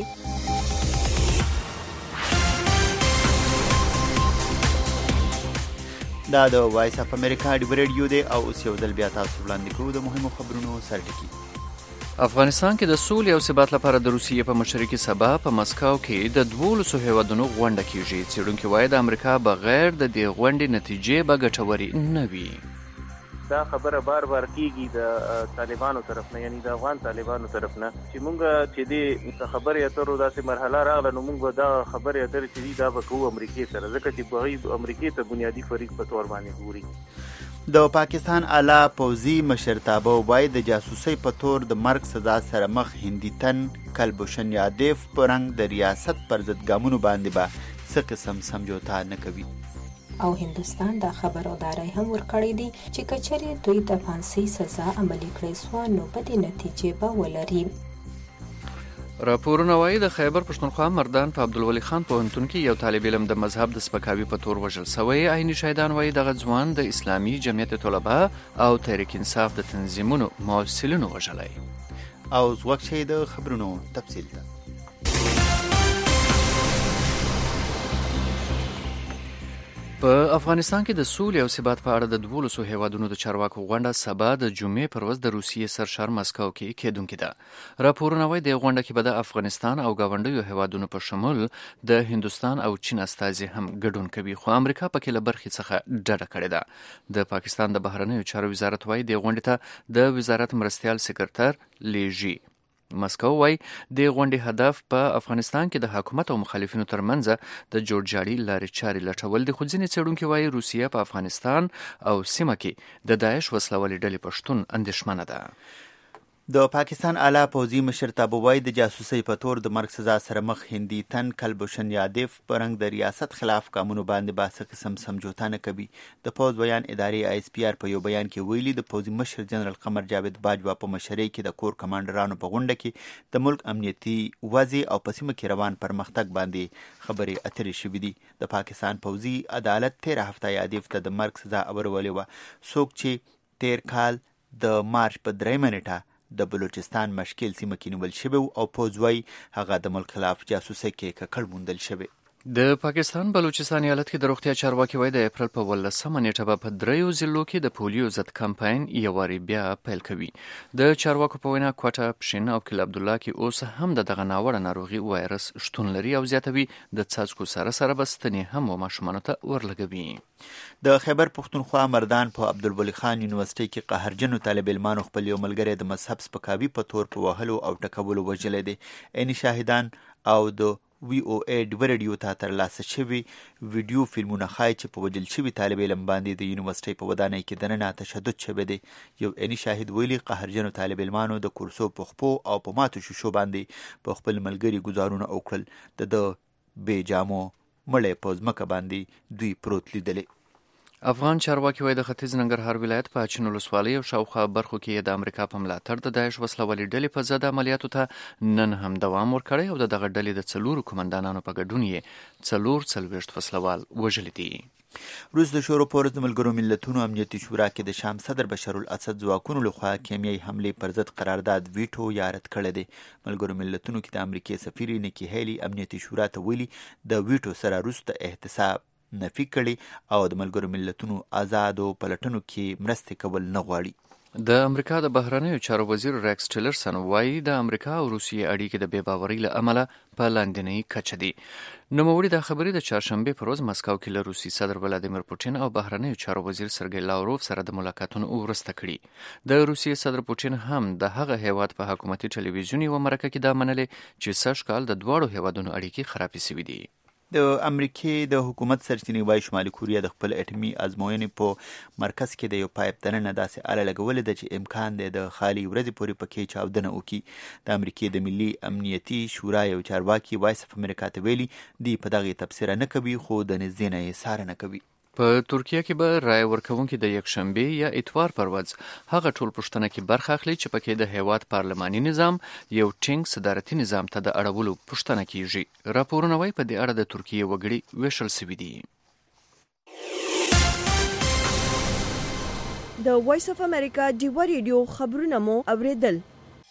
دا د وایس اف امریکا ډیوه ریډیو دی او اوس یو ځل بیا تاسو وړاندې کوو د مهمو خبرونو سرټکی. افغانستان کې د سولې او ثبات لپاره د روسیې په مشرۍ کې سبا په مسکو کې د 12 هیوادونو غونډه کیږي. څېړونکي وایي د امریکا بغیر د دې غونډې نتیجې به ګټورې نه وي. دا خبره بار بار کیږي د طالبانو طرف نه، یعنی د افغان طالبانو طرف نه، چې مونږ چې دې خبرې اترو داسې مرحله راغله نو مونږ دا خبرې اترې چې دا به کوو امریکای سره، ځکه چې بغیر امریکای ته بنیادی فریق په تور باندې ګوري. د پاکستان اعلی پوځي مشرتابه وایي د جاسوسۍ په تور د مرګ سزا سره مخ هندي تن کلبوشن یادیف په رنګ د ریاست پر ضد ګامونو باندې به څه قسم سمجوتا نه کوي. او هندستان دا خبرداري هم ورکړې دي چې کچري دوی د فانسي سزا عملي کړې سو نو په دې نتیجې به ولري. راپورونه وایي د خیبر پښتونخوا مردان په عبدالولي خان پوهنتون کې یو طالب علم د مذهب د سپکاوي په تور وژل شوی. عیني شاهدان وایي دغه ځوان د اسلامي جمعیت طلبه او تحریک انصاف د تنظیمونو مسؤلینو وژلی. او وخت شي د خبرونو تفصیل ده. په افغانستان کې د سولې او ثبات په اړه د 12 هیوادونو د چارواکو غونډه سبا د جمعې پر ورځ د روسیې سرشار مسکو کې کېدونکې ده. راپورونه وایي د غونډه کې به د افغانستان او ګاونډیو هیوادونو په شمول د هندوستان او چین استازي هم ګډون کوي، خو امریکا پکې له برخې څخه ډډه کړې ده. د پاکستان د بهرنیو چارو وزارت وایي د غونډې ته د وزارت مرستیال سکرټر لیژي. مسکو وایي د غونډې هدف په افغانستان کې د حکومت او مخالفینو ترمنځ د جوړجاړي لارې چارې لټول دي، خو ځینې څېړونکي وایي روسیه په افغانستان او سیمه کې د داعش وسلوالې ډلې په شتون اندېښمنه ده. د پاکستان اعلی پوځي مشرتابه وایي د جاسوسۍ په تور د مرګ سزا سره مخ هندي تن کلبوشن یادیف په رنګ د ریاست خلاف قانونو باندې به څه قسم سمجوتا نه کوي. د پوځ بیان ادارې ISPR په یو بیان کې ویلي د پوځي مشر جنرال قمر جاوید باجوا په مشرۍ کې د کور کمانډرانو په غونډه کې د ملک امنیتي وضع او په سیمه کې روان پرمختګ باندې خبرې اترې شوې دي. د پاکستان پوځي عدالت 13 هفته یادیف ته د مرګ سزا اورولې وه، څوک چې تیر کال د مارچ په 3 نیټه د بلوچستان مشکل سیمه کې نیول شوی او پوځ وایي هغه د ملک خلاف جاسوسۍ کې ککړ موندل شوی. د پاکستان بلوچستان ایالت کې د روغتیا چارواکي وایي د اپریل په 18 نیټه به په 3 ضلعو کې د پولیو ضد کمپاین یو واري بیا پیل کوي. د چارواکو په وینا کوټه، پښین او کلي عبدالله کې اوس هم دغه ناوړه ناروغي وایرس شتون لري او زیاتوي د څاڅکو سره سره به ستنې هم ماشومانو ته ورلګوي. د خیبر پښتونخوا مردان په عبدالولي خان یونیورسيټي کې قهرجنو طالب علمانو خپل یو ملګری د مذهب سپکاوي په تور په وهلو او ټکولو وژلی دی. عیني شاهدان او د VOA ډیوه ریډیو ته ترلاسه شوي ویډیو فلمونه ښایي چې په وژل شوي طالب علم باندې د یونیورسيټي په ودانۍ کې دننه تشدد شوی دی. یو عیني شاهد ویلي قهرجنو طالب علمانو د کورسو په خپو او په ماتو شیشو باندې په خپل ملګري ګزارونه وکړل. د بې جامو مړی په ځمکه باندې دوی پروت لیدلی. افغان چارواکي وایي د ختیځ ننګرهار ولایت په اچین ولسوالۍ او شاوخوا برخو کې د امریکا په ملاتړ د داعش وسلوالې ډلې په ضد عملیاتو ته نن هم دوام ورکړی او د دغه ډلې د 4 قومندانانو په ګډون یې 44 وسلوال وژلي دي. روس د شورو پورز د ملګرو ملتونو امنیتي شورا کې د شام صدر بشار الاسد ځواکونو لخوا کیمیاوي حملې پر ضد قرارداد ویټو یا رد کړی دی. ملګرو ملتونو کې د امریکای سفیر نیکی هیلی امنیتي شورا ته ویلي د ویټو سره روس د احتساب نفي کړي او د ملګرو ملتونو آزادو پلټنو کې مرستې کول نه غواړي. د امریکا د بهرنیو چارو وزیر ریکس ټیلرسن وایي د امریکا او روسیې اړیکې د بې باورۍ له امله په لاندنۍ کچه دي. نوموړي دا خبرې د چهارشنبې په ورځ مسکو کې له روسي صدر ولادیمیر پوټین او بهرنیو چارو وزیر سرګی لاوروف سره د ملاقاتونو وروسته کړي. د روسیې صدر پوټین هم د هغه هیواد په حکومتي ټلویزیون یوه مرکه کې دا منلې چې سږ کال د دواړو هیوادونو اړیکې خرابې شوي دي. د امریکې د حکومت سرچینې وايي شمالي کوریا د خپل اټومي ازموینې په مرکز کې د یو پایپ دننه داسې اله لګولې ده چې امکان دی د خالي ورځې پورې پکې چاودنه وکړي. د امریکې د ملي امنیتي شورا یو چارواکي وایس اف امریکا ته ویلي دی په دغه تبصره نه کوي خو د نږدې نه یې څارنه کوي. په ترکیه کې به رای ورکوونکي د یکشنبې یا اتوار پر ورځ هغه ټول پوښتنه کې برخه اخلي چې پکې د هیواد پارلماني نظام یو ټینګ صدارتي نظام ته د اړولو پوښتنه کیږي. راپورونه وايي په دې اړه د ترکیې وګړي ویشل شوي دي. د وایس اف امریکا ډیوا ریډیو خبرونه مو اوریدل.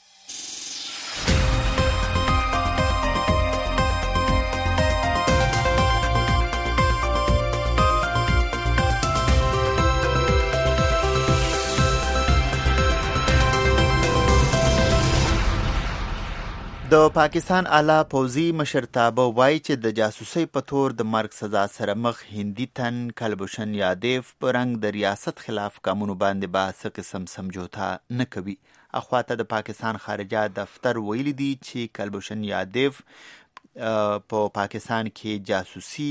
د پاکستان اعلی پوځي مشرتابه وایي چې د جاسوسۍ په تور د مرګ سزا سره مخ هندي تن کلبشن یادیف په رنګ د ریاست خلاف قانون باندې به څه قسم سمجوتا نه کوي. اخواته د پاکستان خارجه دفتر ویلي دی چې کلبشن یادیف په پاکستان کې جاسوسي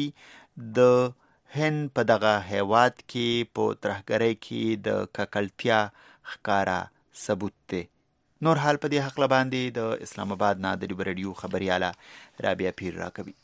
د هند په دغه هیواد کې په ترهګرۍ کې د ککړتیا ښکارا ثبوت دی. نور حال په دې حق باندې د اسلام آباد نه د ډیو رادیو خبرياله رابعه پیر راکوي.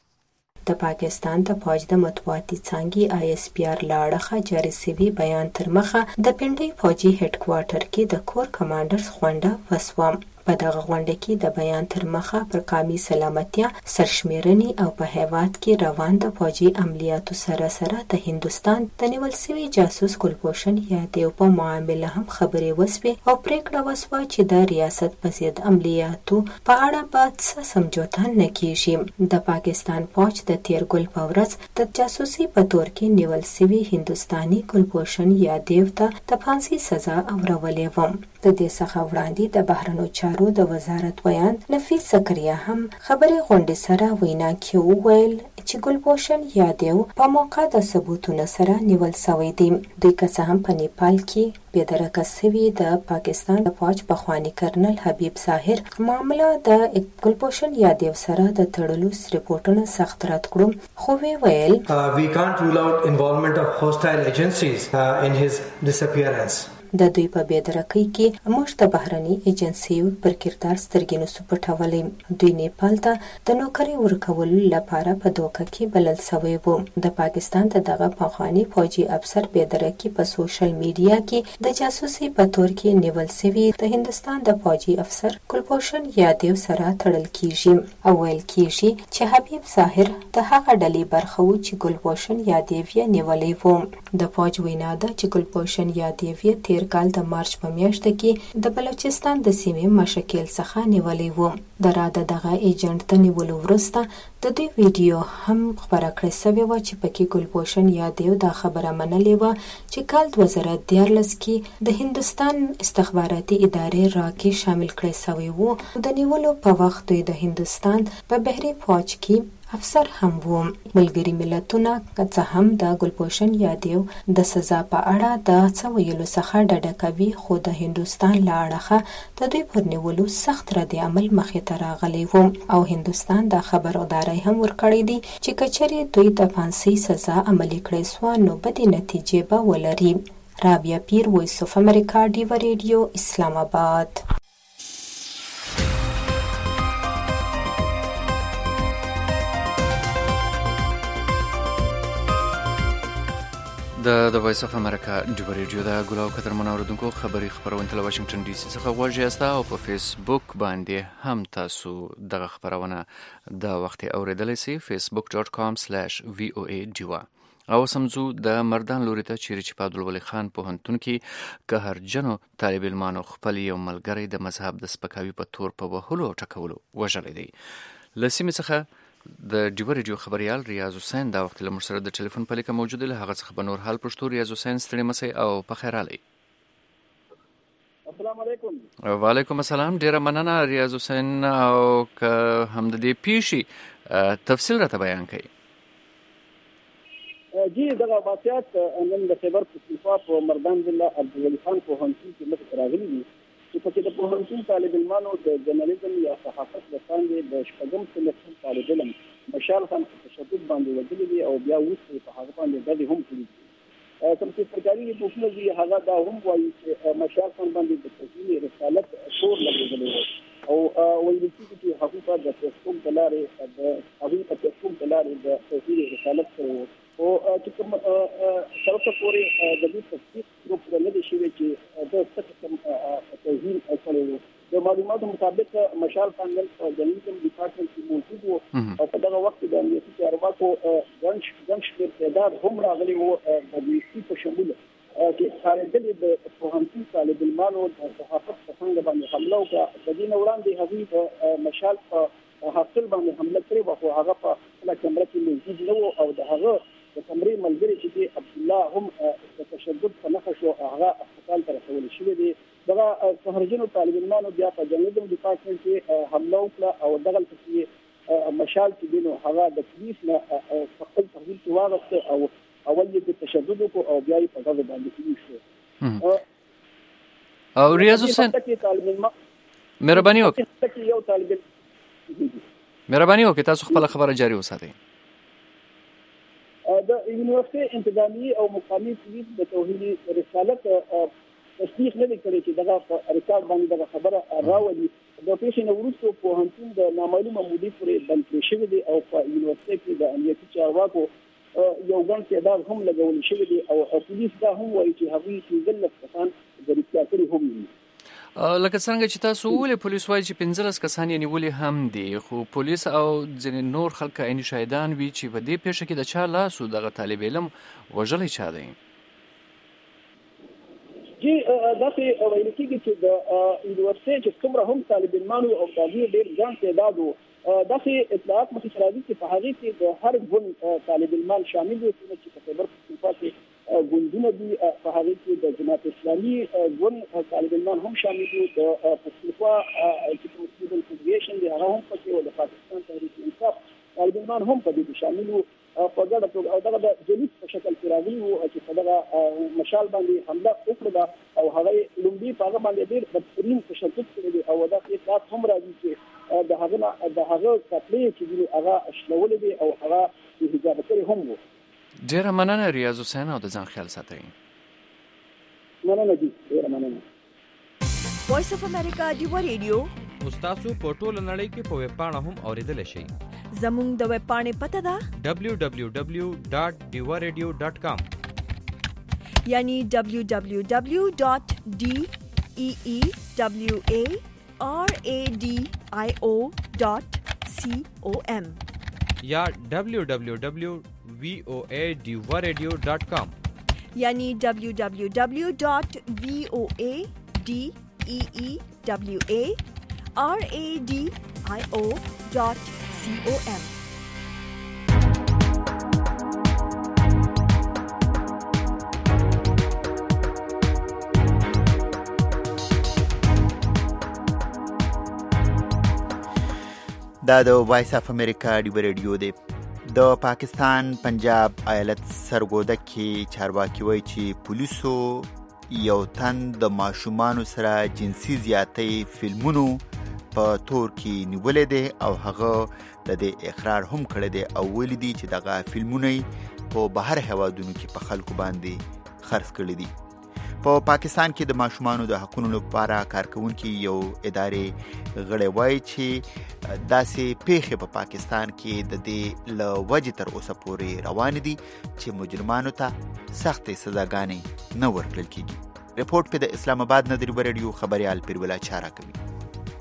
د پاکستان د فوج د مطبوعاتي څانګې ISPR لاړه جاري سوي بیان تر مخه د پنډي فوجي هډ کوارټر کې د کور کمانډرز غونډه وسوم. په دغه غونډه کې د بیان تر مخه پر قومي سلامتیا سرشمیرنې او په هیواد کې روان د فوجي عملیاتو سره سره د هندستان د نیول شوي جاسوس کلبشن یادیف په معامله هم خبرې وسوي او پریکړه وسوه چې د ریاست په ضد عملیاتو په اړه به څه سمجوتا نه کیږي. د پاکستان فوج د تیر ګل په ورځ د جاسوسي په تور کې نیول شوي هندستاني کلبشن یادیف ته د پھانسي سزا اورولې و. د دې څخه وړاندې د بهرنیو چارو د وزارت ویان نفیس زکریا هم خبري غونډې سره وینا کې وویل چې ګلبشن یادیف په موقع د ثبوتونو سره نیول شوی دی. دوی که څه هم په نیپال کې بېدرکه شوي د پاکستان د فوج پخواني کرنل حبیب ظاهر معامله د ګلبشن یادیف سره د تړلو ریپورټونه سخت رد کړو خو ویل we can't rule out involvement of hostile agencies in his disappearance. د دوی په بېدرکۍ کې موږ د بهرني ایجنسیو پر کردار سترګې نسو پټولی. دوی نیپال ته د نوکرۍ ورکولو لپاره په دوکه کې بلل شوی وو. د پاکستان د دغه پخواني فوجي افسر بېدرکي په سوشل میډیا کې د جاسوسي په تور کې نیول شوی د هندستان د فوجي افسر کلبشن یادیف سره تړل کیږي او ویل کیږي چې حبیب ظاهر د هغه ډلې برخه و چې کلبشن یادیف یې نیولې و. د فوج وینا ده چې کلبشن یادیف یې تیر کال د مارچ په میاشت کې د بلوچستان د سیمې مشکل څخه نیولې و. د راده دغه ایجنټ ته نیولو وروسته د دوی ویډیو هم خبره کړې شوې وه چې پکې ګلبشن یادیف دا خبره منلې وه چې کال 2014 کې د هندستان استخباراتي ادارې راکې شامل کړې شوې وو. د نیولو په وخت دوی د هندستان په بحري فوج کې افسر هم وو. ملګري ملتونه که څه هم د ګلبشن یادیف د سزا په اړه د څه ویلو څخه ډډه کوي خو د هندستان له اړخه د دوی پر نیولو سخت رد عمل مخې ته راغلی و او هندستان دا خبرداری هم ورکړی دی چې کچرې دوی د پھانسي سزا عملي کړې سوه نو بدې نتیجې به ولري. رابعه پیر، وایس اف امریکا، ډیوا ریډیو، اسلام آباد. د وایس اف امریکا ډیوا ریډیو د ګلاو قدرمن اوریدونکو خبري خبرونه له واشنگټن ډي سي څخه غوږی یاست او په فیسبوک باندې هم تاسو دغه خبرونه د وخت اوریدلای شئ facebook.com/voa diva او سمزو د مردان لوري ته چیرې چې په عبدالولي خان پوهنتون کې قهرجنو طالب علمانو خپل یو ملګری د مذهب د سپکاوي په تور په وهلو او ټکولو وژلی دی. له سیمې څخه د ډیوه ریډیو خبریال ریاض حسین دا وخت له موږ سره د ټلیفون په لیکه موجود دی. له هغه څخه به نور حال پوښتو. ریاض حسین ستړي مسئ او په خیر راغلی. السلام علیکم. وعلیکم السلام. ډیره مننه ریاض حسین. او که هم د دې پیښې تفصیل راته بیان کړئ. جی دغه واقعیت نن د خیبر پختونخوا په مردان ضلع عبدالولي خان پوهنتون کې مخې راغلي دي چې په کې د پوهنتون طالب علمانو د جرنالیزم یا صحافت د څانګې د شپږم سمستر طالب علم مشال خان په تشدد باندې وژلي دي او بیا وروسته په هغه باندې ډزې هم کړي دي. کوم چې سرکاري رپورټونه دي هغه دا هم وایي چې مشال خان باندې د توهین رسالت تور لګېدلی و او ویل کېږي چې هغوی ته د فیسبوک د لارې د توهین رسالت کړی و او چې کوم تر اوسه پورې د دې تصدیق پروف نه دی شوی چې د څه قسم توهین کړی و. د معلوماتو مطابق مشال خان نن په جرنالیزم ډپارټمنټ کې موجود و او په دغه وخت د امنیتي چارواکو ګڼ شمېر تعداد هم راغلی و د بیسي په شمول چې خارجلې د پوهنتون طالب علمانو د صحافت په څنګه باندې حمله وکړه. د دې نه وړاندې هغوی د مشال په حاصل باندد حمله کړې وه خو هغه په خپله کمره کې موجود نه و او د هغه د کمرې ملګري چې دی عبدالله هم د تشدد په نښه شو هغه اسپتال ته رسولی شوی دی. دغه قهرجنو طالب علمانو بیا په جرنالیزم ډپارټمنټ کې حمله وکړه او دغلته کې مشال چې دی نو هغه د پولیس نه په خپل تحویل کې واغسته او اول یې د تشدد وکړو او بیا یې په ډزه باندې کړي شو. او ریاض حسین مهرباني وکړئ تاسو خپله خبره جاري وساتئ. د یونیورسيټي انتظامی او مقامي پولیس د توهین رسالت تصدیق نه کړي چې دغه ریکارډ باندې دغه خبره راولي. د پیښې نه وروسته پوهنتون د نامعلومه مودې پورې بند کړی شوی دی او په یونیورسيټي کې د امنیتي چارواکو یو ګڼ تعداد هم لګول شوی دی او پولیس دا هم وایي چې هغوی 15 کسان د رښتیا کړي هم دي. لکه څنګه چې تاسو وویل پولیس وایي چې 15 کسان یې نیولي هم دي خو پولیس او ځینې نور خلک عیني شاهدان وي چې په دې پیښه کې د چا لاس و دغه طالب علم وژلی چا دی. جی داسې ویل کېږي چې د یونیورسيټي چې څومره هم طالب علمانو او د هغوی ډېر ګڼ تعداد و داسې اطلاعات مخکې راځي چې په هغې کې د هر ګوند طالب علمان شامل وو څومره چې په خیبر پختونخوا کې ګوندونه دي. په هغې کې د جماعت اسلامي ګوند طالب علمان هم شامل وو. د پښتونخوا چې کوم سټوډنټ فیډریشن دی هغه هم پکې و. د پاکستان تحریک انصاف طالب علمان هم په دې کې شامل وو په ګډه توګه او دغه د جلیس په شکل کې راغلي وو چې په دغه مشال باندې حمله وکړه او هغه لومړي په هغه باندې ډېر بدترین تشدد کړی دی او دغه اطلاعات هم راځي چې د هغه قتلې چې دي هغه شلولې دي او هغه حجاب کړی هم وو. ډیره مننه ریاض حسین او د ځان خیال ساتئ. مننه دي ډیره مننه. وایس اف امریکا ډیوه ریډیو تاسو په ټوله نړۍ کې په ویب پاڼه هم اوریدل شئ. زموږ د ویب پاڼې پته ده www.diwaradio.com یعنی www.deewaradio.com یا www.voadiwaradio.com یعنی www.voadeewaradio.com. دا د وایس اف امریکا ډیوه ریډیو دی. د پاکستان پنجاب ایالت سرګوده کې چارواکي وایي چې پولیسو یو تن د ماشومانو سره جنسي زیاتۍ فلمونو په تور کې نیولې دی او هغه د دې اقرار هم کړی دی او ویلي دی چې دغه فلمونه په بهر هیوادونو کې په خلکو باندې خرڅ کړي دي. په پاکستان کې د ماشومانو د حقوقو لپاره کارکونکي یو ادارې غړي وایي چې داسې پیښې په پاکستان کې د دې له وجې تر اوسه پورې روان دي چې مجرمانو ته سختې سزاګانې نه ورکړل کېږي. رپورټ په د اسلام آباد نه د ریډیو خبريال پیرول چاره کوي.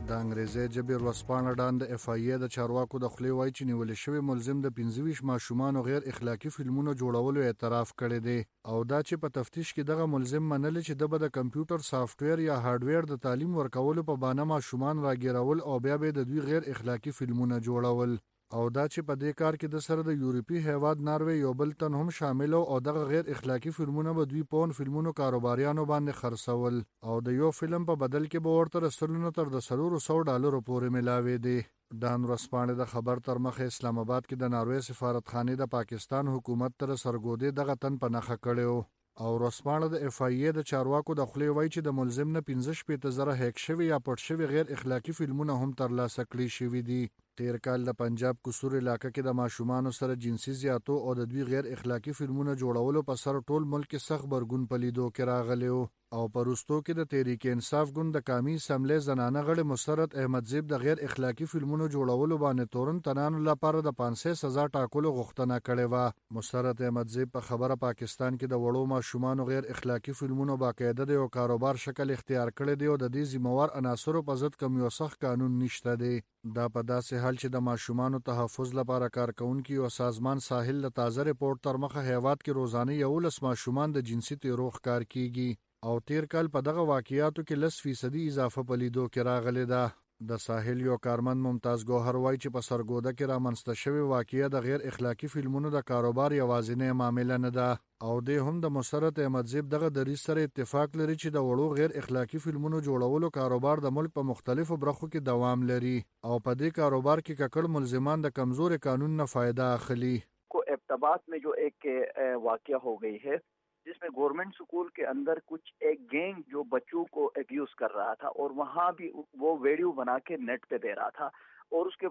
د انګریزي ژبې ورځپاڼه ډان د اف ای د چارواکو د خولې وایي چې نیول شوی ملزم د 25 ماشومانو غیر اخلاقی فلمونو جوړولو اعتراف کړی دی او دا چې په تفتیش کې دغه ملزم منل چې د د کمپیوټر سافټویر یا هارډویر د تعلیم ورکولو په بانه ماشومان راګیرول او بیا به د دوی غیر اخلاقی فلمونه جوړول او دا چې په دې کار کې د سره د یورپی هیواد ناروې یو بل تن هم شامل او دغه غیر اخلاقی فلمونه به دوی پون فلمونو کاروباریانو باندې خرڅول او د یو فلم په بدل کې به ورته رسولونه تر د $100 پورې ملاوي دي دان ورځپاڼه د خبر تر مخه اسلام آباد کې د ناروې سفارتخانه د پاکستان حکومت تر سرګودې دغه تن په نخښه کړو او ورځپاڼه د اف ای د چارواکو د خولې وایي چې د ملزم نه 15,000 هیک شوی یا پټ شوی غیر اخلاقی فلمونه هم ترلاسه کړي شوی دي تیر کال د پنجاب قصور علاقې کې د ماشومان سره جنسي زیاتو او د دوی غیر اخلاقی فلمونه جوړولو په سر ټول ملک کې سخت برګون پلیدو کې راغلی او پروستو کې د تحریک انصاف ګوند د قومي اسمبلی زنانه غړي مسرت احمد زیب د غیر اخلاقی فلمونو جوړولو باندې تورن تنانو لپاره د 500 سزا ټاکلو غوښتنه کړې و مسرت احمد زیب په خبره پاکستان کې د وړو ماشومان غیر اخلاقی فلمونو باقاعده د یو کاروبار شکل اختیار کړی دی او د دې ذمہوار عناصرو په ضد کوم یو سخت قانون نشته دی دا په داسې حال چې د ماشومانو تحفظ لپاره کارکونکي او سازمان ساحل له تازه ریپورت تر مخه هیواد کې روزانه 11 ماشومان د جنسي تیروخ کار کیږي او تیر کال په دغه واقعیاتو کې 10% اضافه پلیدو کې راغلی ده د ساحل یو کارمند ممتاز ګوهر وایي چې په سرګوده کې رامنځته شوی واقعیا د غیر اخلاقی فلمونو د کاروبار یوازینی معامله نه ده او د هم د مسرت احمد زیب دغه دریځ سره اتفاق لري چې د وړو غیر اخلاقی فلمونو جوړولو کاروبار د ملک په مختلفو برخو کې دوام لري او په دې کاروبار کې ککړ ملزمان د کمزور قانون نه فائدہ اخلي کو ابتبات में जो एक वाकया हो गई है जिसमें government school के अंदर कुछ एक गैंग जो बच्चों को अब्यूज कर रहा था और वहाँ भी वो वीडियो बना के नेट पे दे रहा था और उसके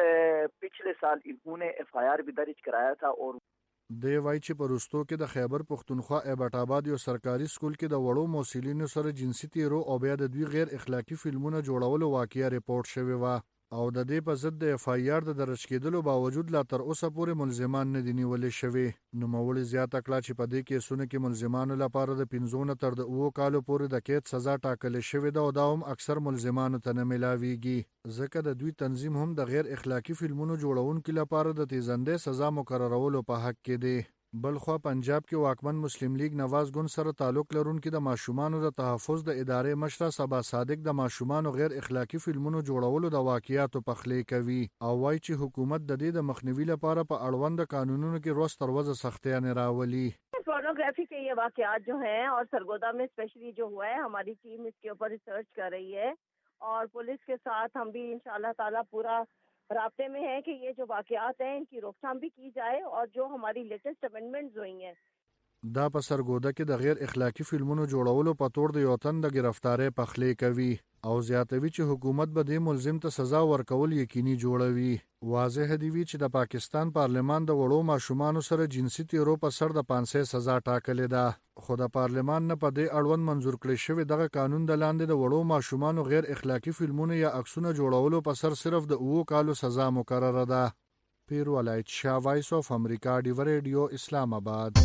पिछले साल इन्होंने एफआईआर भी दर्ज कराया था और د وای چې پروستو کې د خیبر پختونخوا ایبټ آباد یو سرکاري سکول کې د وړو موسیلینو سره جنسي تیرو او بیا د دوی غیر اخلاقی فلمونه جوړولو واقعیا ریپورت شوی و او د دې په ضد د اف ای آر د درج کېدلو باوجود لا تر اوسه پورې ملزمان نه دي نیول شوی نو مولي زیاته کړه چې په دې کې سونه کې ملزمانو لپاره د 15 تر د 2 کالو پورې د قید سزا ټاکل شوی ده او دا هم اکثر ملزمانو ته نه ملاويږي ځکه د دوی تنظیم هم د غیر اخلاقی فلمونو جوړونکو لپاره د تیزنده سزا مقررولو په حق کې دی بلخوا پنجاب کې واکمن مسلم لیگ نواز ګوند سره تعلق لرونکي د ماشومانو د تحفظ د ادارې مشره صبا صادق د ماشومانو غیر اخلاقی فلمونو جوړولو د واقعیاتو پخلی کوي او وایي چې حکومت د دې د مخنیوي لپاره په اړوند قانونونو کې روز تر ورځ سختیاں راولي पोर्नोग्राफी के ये वाकयात जो हैं और सरगोदा में स्पेशली जो हुआ है हमारी टीम इसके ऊपर रिसर्च कर रही है और पुलिस के साथ हम भी इंशाल्लाह ताला पूरा राब्ते में है कि ये जो वाकयात हैं इनकी रोकथाम भी की जाए और जो हमारी लेटेस्ट अमेंडमेंट्स हुई हैं دا په سرګوده کې د غیر اخلاقی فلمونو جوړولو په تور د یو تن د گرفتاری پخلی کوي او زیاتوي چې حکومت به د ملزم ته سزا ورکول یقیني جوړوي واضح دی چې د پاکستان پارلمان د وړو ماشومانو سره جنسي تیرو په سر د 500 سزا ټاکلې ده خو د پارلمان نه په دې اړوند منظور کړی شوی دغه قانون د لاندې د وړو ماشومانو غیر اخلاقی فلمونو یا عکسونه جوړولو په سر صرف د 2 کالو سزا مقرره ده پیر ولایت شاه وایس اف امریکا دی ریډیو اسلام آباد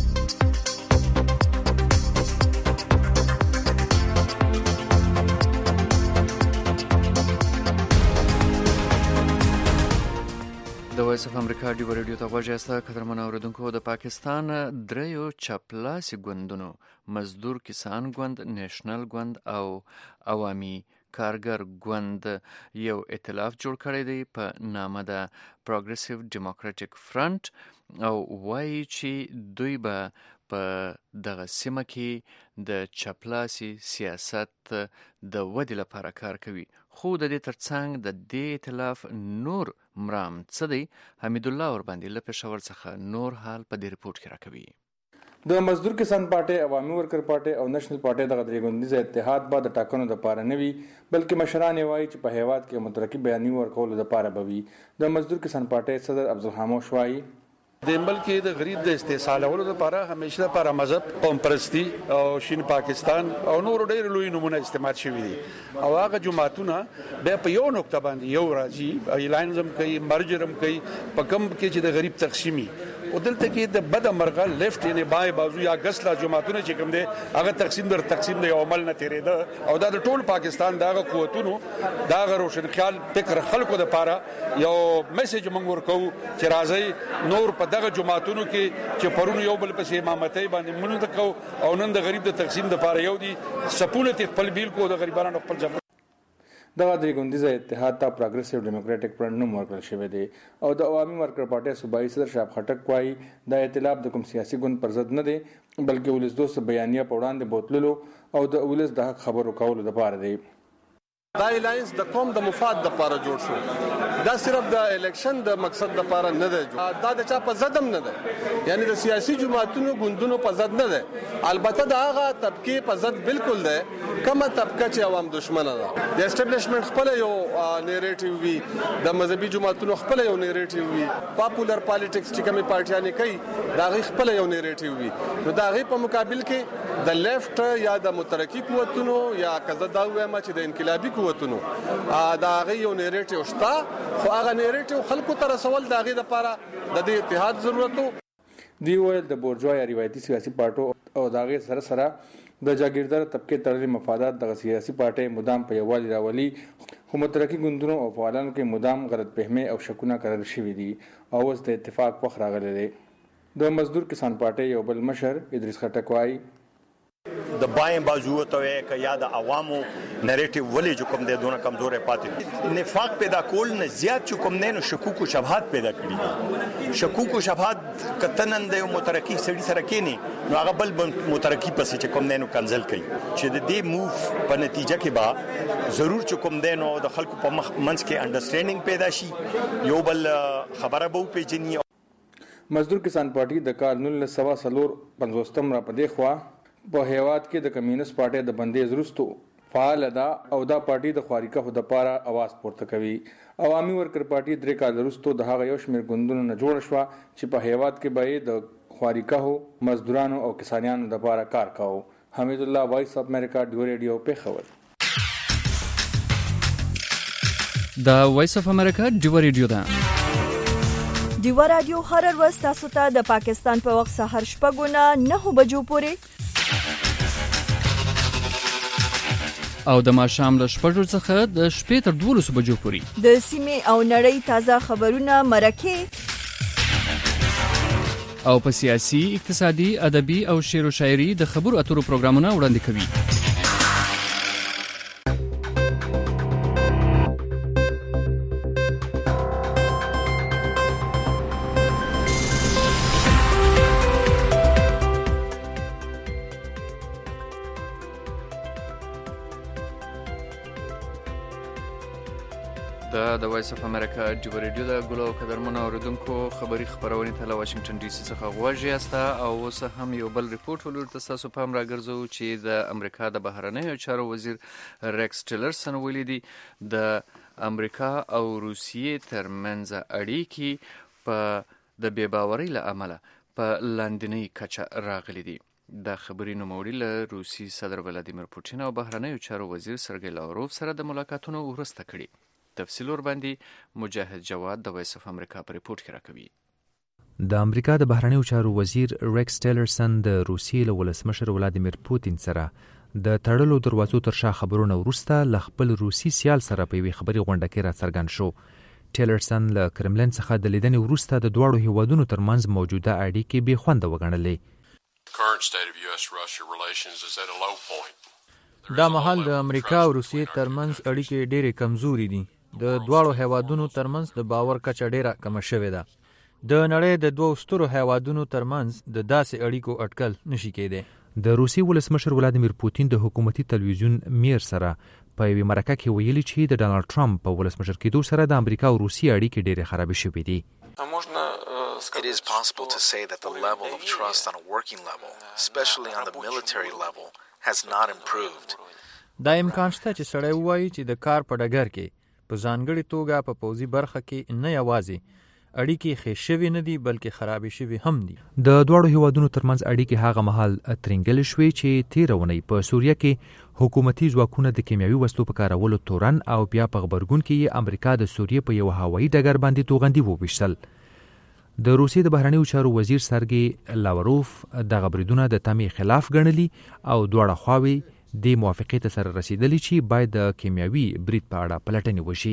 د وایس اف امریکا دی ریډیو ته غوښتل قدرمن اوریدونکو د پاکستان دریو چپلاسي ګوندونو مزدور کسان ګوند نېشنل ګوند او عوامي کارګر ګوند یو ائتلاف جوړ کړی دی په نامه د پروګریسیو ډیموکراټیک فرنٹ او وایي چې دوی به په دغه سیمه کې د چپلاسي سیاست د ودې لپاره کار کوي خو د دې ترڅنګ د دې ائتلاف نور مرام څه دی حمید الله اور باندې له پېښور څخه نور حال په دې رپورت کې راکوي د مزدور کسان پارټي عوامي ورکر پارټي او نېشنل پارټي د درې ګوندیز اتحاد بعد ټاکنو د پاره نه وي بلکې مشران وایي چې په هیواد کې مترقی بیاني ورکول د پاره بوي د مزدور کسان پارټي صدر عبدالحمید شوای د ملک د غریب د استحصالولو لپاره همیشه لپاره مذهب قوم پرستی او شین پاکستان او نور ډېر لوی نمونه استعمال شوی دي او هغه جماعتونه به په یو نقطه باندې یو راځي اعلان زم کوي مرجرم کوي په کم کې چې د غریب تقسیمي او دلته کې د بد مرغه لیفت یعنی بای بازو یا غسلا جماعتونه چې کوم دي هغه تقسیم د یو عمل نه تیرېده او دا د ټول پاکستان دغه قوتونو دغه روشن خیال فکر خلکو د پاره یو میسج موږ ورکو چې راځي نور په دغه جماعتونو کې چې پرون یو بل پسې امامتۍ باندې مونږ تکو او نن د غریب د تقسیم د پاره یو دي سپولت خپل بیل کو د غریبانو خپل ځم دغه درې ګوندیزه اتحاد ته پروګریسیو ډیموکراټک فرنٹ نوم ورکړل شوی دی او د عوامي ورکر پارټي صوبایي صدر شاه خټک وايي دا ائتلاف د کوم سیاسي ګوند پر ضد نه دی بلکې ولس دوست بیانیه په وړاندې بوتللو او د ولس د حق خبرو کولو لپاره دی. دا الاینس د قوم د مفاد لپاره جوړ شو، دا صرف د الیکشن د مقصد لپاره نه دی جوړ، دا د چا په ضد هم نه دی، یعنی د سیاسي جماعتونو ګوندونو په ضد نه دی، البته د هغه طبقه په ضد بالکل دی کومه طبقه چې عوام دشمنه ده. د اسټابلیشمنت خپل یو نیریټیو وی، د مذهبي جماعتونو خپل یو نیریټیو وی، پاپولر پالیټکس چې کومه پارټیانې کوي دا غي خپل یو نیریټیو وی، نو دا غي په مقابل کې د لیفت یا د مترقی قوتونو یا کزه دا وایم چې د انقلابی قوتونو دا غي یو نیریټیو شته، خو هغه نیریټیو خلکو ته رسول دا غي د لپاره د دې اتحاد ضرورت دی. ویل د بورجوا یا روایتي سیاسي پارټو او داغه سره د جاگیردار طبقه تړلې مفادات د سیاسي پارټي مدام په یوالي راولي، خو مترقی ګوندونو او فعالانو کې مدام غلط فهمي او شکونه کړل شوې دي او اوس د اتفاق وخت راغلی دی. د مزدور کسان پارټي یو بل مشر ادریس خټک وايي د باین بازو ته یک یا د عوامو نریټیو ولی جو کوم د دونه کمزورې پاتې نفاق پیدا کول نه زیات چې کوم نه شکوک او شبهات پیدا کړي. شکوک او شبهات کتنن د مترقی سړي سره کېنی نو هغه بل مترقی پسې چې کوم نه کنسل کړي چې د دې موو په نتیجه کې با ضرور چې کوم دینو د خلکو په منځ کې انډرستانډینګ پیدا شي، یو بل خبره به پیژني. مزدور کسان پارټي د کال 1954 را پدې خوا په هیواد کې د کمیونست پارټي د بندیز وروسته فعال ده او دا پارټي د خواریکه خو د پاره आवाज پورته کوي. عوامي ورکر پارټي درې کال وروسته د هغه یو شمېر ګوندونو نه جوړ شو چې په هیواد کې به د خواریکه مزدورانو او کسانانو د پاره کار کاوه. حمید الله وایس اف امریکا ډیو ریډیو په خبر. دا وایس اف امریکا ډیو ریډیو ده. ډیو رادیو هر ورځ تاسو ته د پاکستان په وخت سحر 9:09 بجو پورې او د ماښام له 6 څخه د شپې تر 12 بجو پورې د سیمې او نړۍ تازه خبرونه مرکه او په سیاسي، اقتصادي، ادبي او شعر او شاعري د خبرو اترو پروګرامونه وړاندې کوي. د وایس اف امریکا ډیو ریډیو د ګلو قدرمنو اوریدونکو خبری خبرونه ته له واشنگټن ډي سي څخه غواړي استا او اوس هم یو بل ریپورت ولر تاسو په امر راګرځو چې د امریکا د بهرنیو چارو وزیر ریکس ټیلرسن ویلي د امریکا او روسیې ترمنځ اړیکې په د بیباورۍ له امله په لاندنۍ کچه راغلي دي. د خبري نوموړي له روسي صدر ولادیمیر پوتین او بهرنیو چارو وزیر سرګی لاوروف سره د ملاقاتونو وروسته کړي. تفصیل ور باندې مجاهد جواد د وایس اف امریکا په ریپورت کې راکوي. د امریکا د بهرنیو چارو وزیر ریکس ټیلرسن د روسیې له ولسمشر ولادیمیر پوتین سره د تړلو دروازو تر شا خبرونه وروسته ل خپل روسي سیال سره په وی خبري غونډه کې راڅرګند شو. ټیلرسن له کرملین څخه د لیدنې وروسته د دواړو هیوادونو ترمنځ موجوده اړیکې بې خونده وګڼلې. دا مهال د امریکا او روسیې ترمنځ اړیکې ډېرې کمزوري دي. د دواړو هیوادونو ترمنځ د باور کچه ډیره کم شوې ده. د نړۍ د دوه سترو هیوادونو ترمنځ د داسې اړیکو اټکل نشي کېدی. د روسي ولسمشر ولادیمیر پوتین د حکومتي تلویزیون میر سره په یوه مرکه کې ویلي چې د ډانلډ ټرمپ په ولسمشر کېدو سره د امریکا او روسي اړیکې ډیرې خرابې شوې دي. It is possible to say that the level of trust on a working level, especially on the military level, has not improved. دا امکان شته چې سړی وایي چې د کار په ډګر کې په ځانګړې توګه په پوځي برخه کې نه یوازې اړیکې ښې شوې نه دي بلکې خرابې شوې هم دي. د دواړو هیوادونو ترمنځ اړیکې هغه مهال ترنګل شوې چې تېره اونۍ په سوریه کې حکومتي ځواکونه د کیمیاوي وسلو په کارولو تورن او بیا په غبرګون کې امریکا د سوریه په یو هوایي ډګر باندې توغندي وویشتل. د روسیې د بهرنیو چارو وزیر سرګی لاوروف دغه بریدونه د تمې خلاف ګڼلي او دواړه خواوې د موافقې ته سره رسیدلي چې باید د کیمیاوي برید په اړه پلټنې وشي.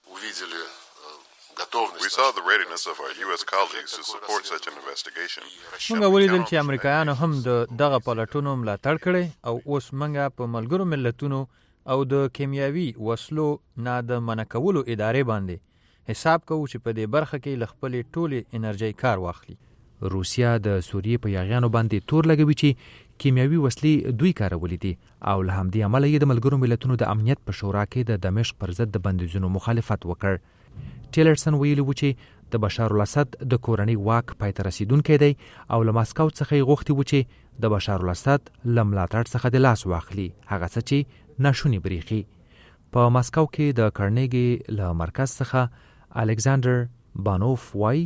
We saw the readiness of our US colleagues to support such an investigation. موږ ولیدل چې امریکایانو هم دغه پلټونو ملاتړ کړي او اوس موږ په ملګرو ملتونو او د کیمیاوي وسلو نه د منع کولو ادارې باندې حساب کوو چې په دې برخه کې له خپلې ټولې انرژۍ کار واخلي. روسیا د سوریې په یاغیانو باندې تور لګوي چې کیمیاوي وسلې دوی کارولې دي او له همدې امله یې د ملګرو ملتونو د امنیت په شورا کې د دمشق پر ضد د بندیزونو مخالفت وکړ. ټیلرسن ویلي و چې د بشار الاسد د کورنۍ واک پای ته رسیدونکی دی او له ماسکو څخه یې غوښتي و چې د بشار الاسد له ملاتړ څخه د لاس واخلي، هغه څه چې ناشوني بریښي. په ماسکو کې د کارنیګي له مرکز څخه الکساندر بانوف وایي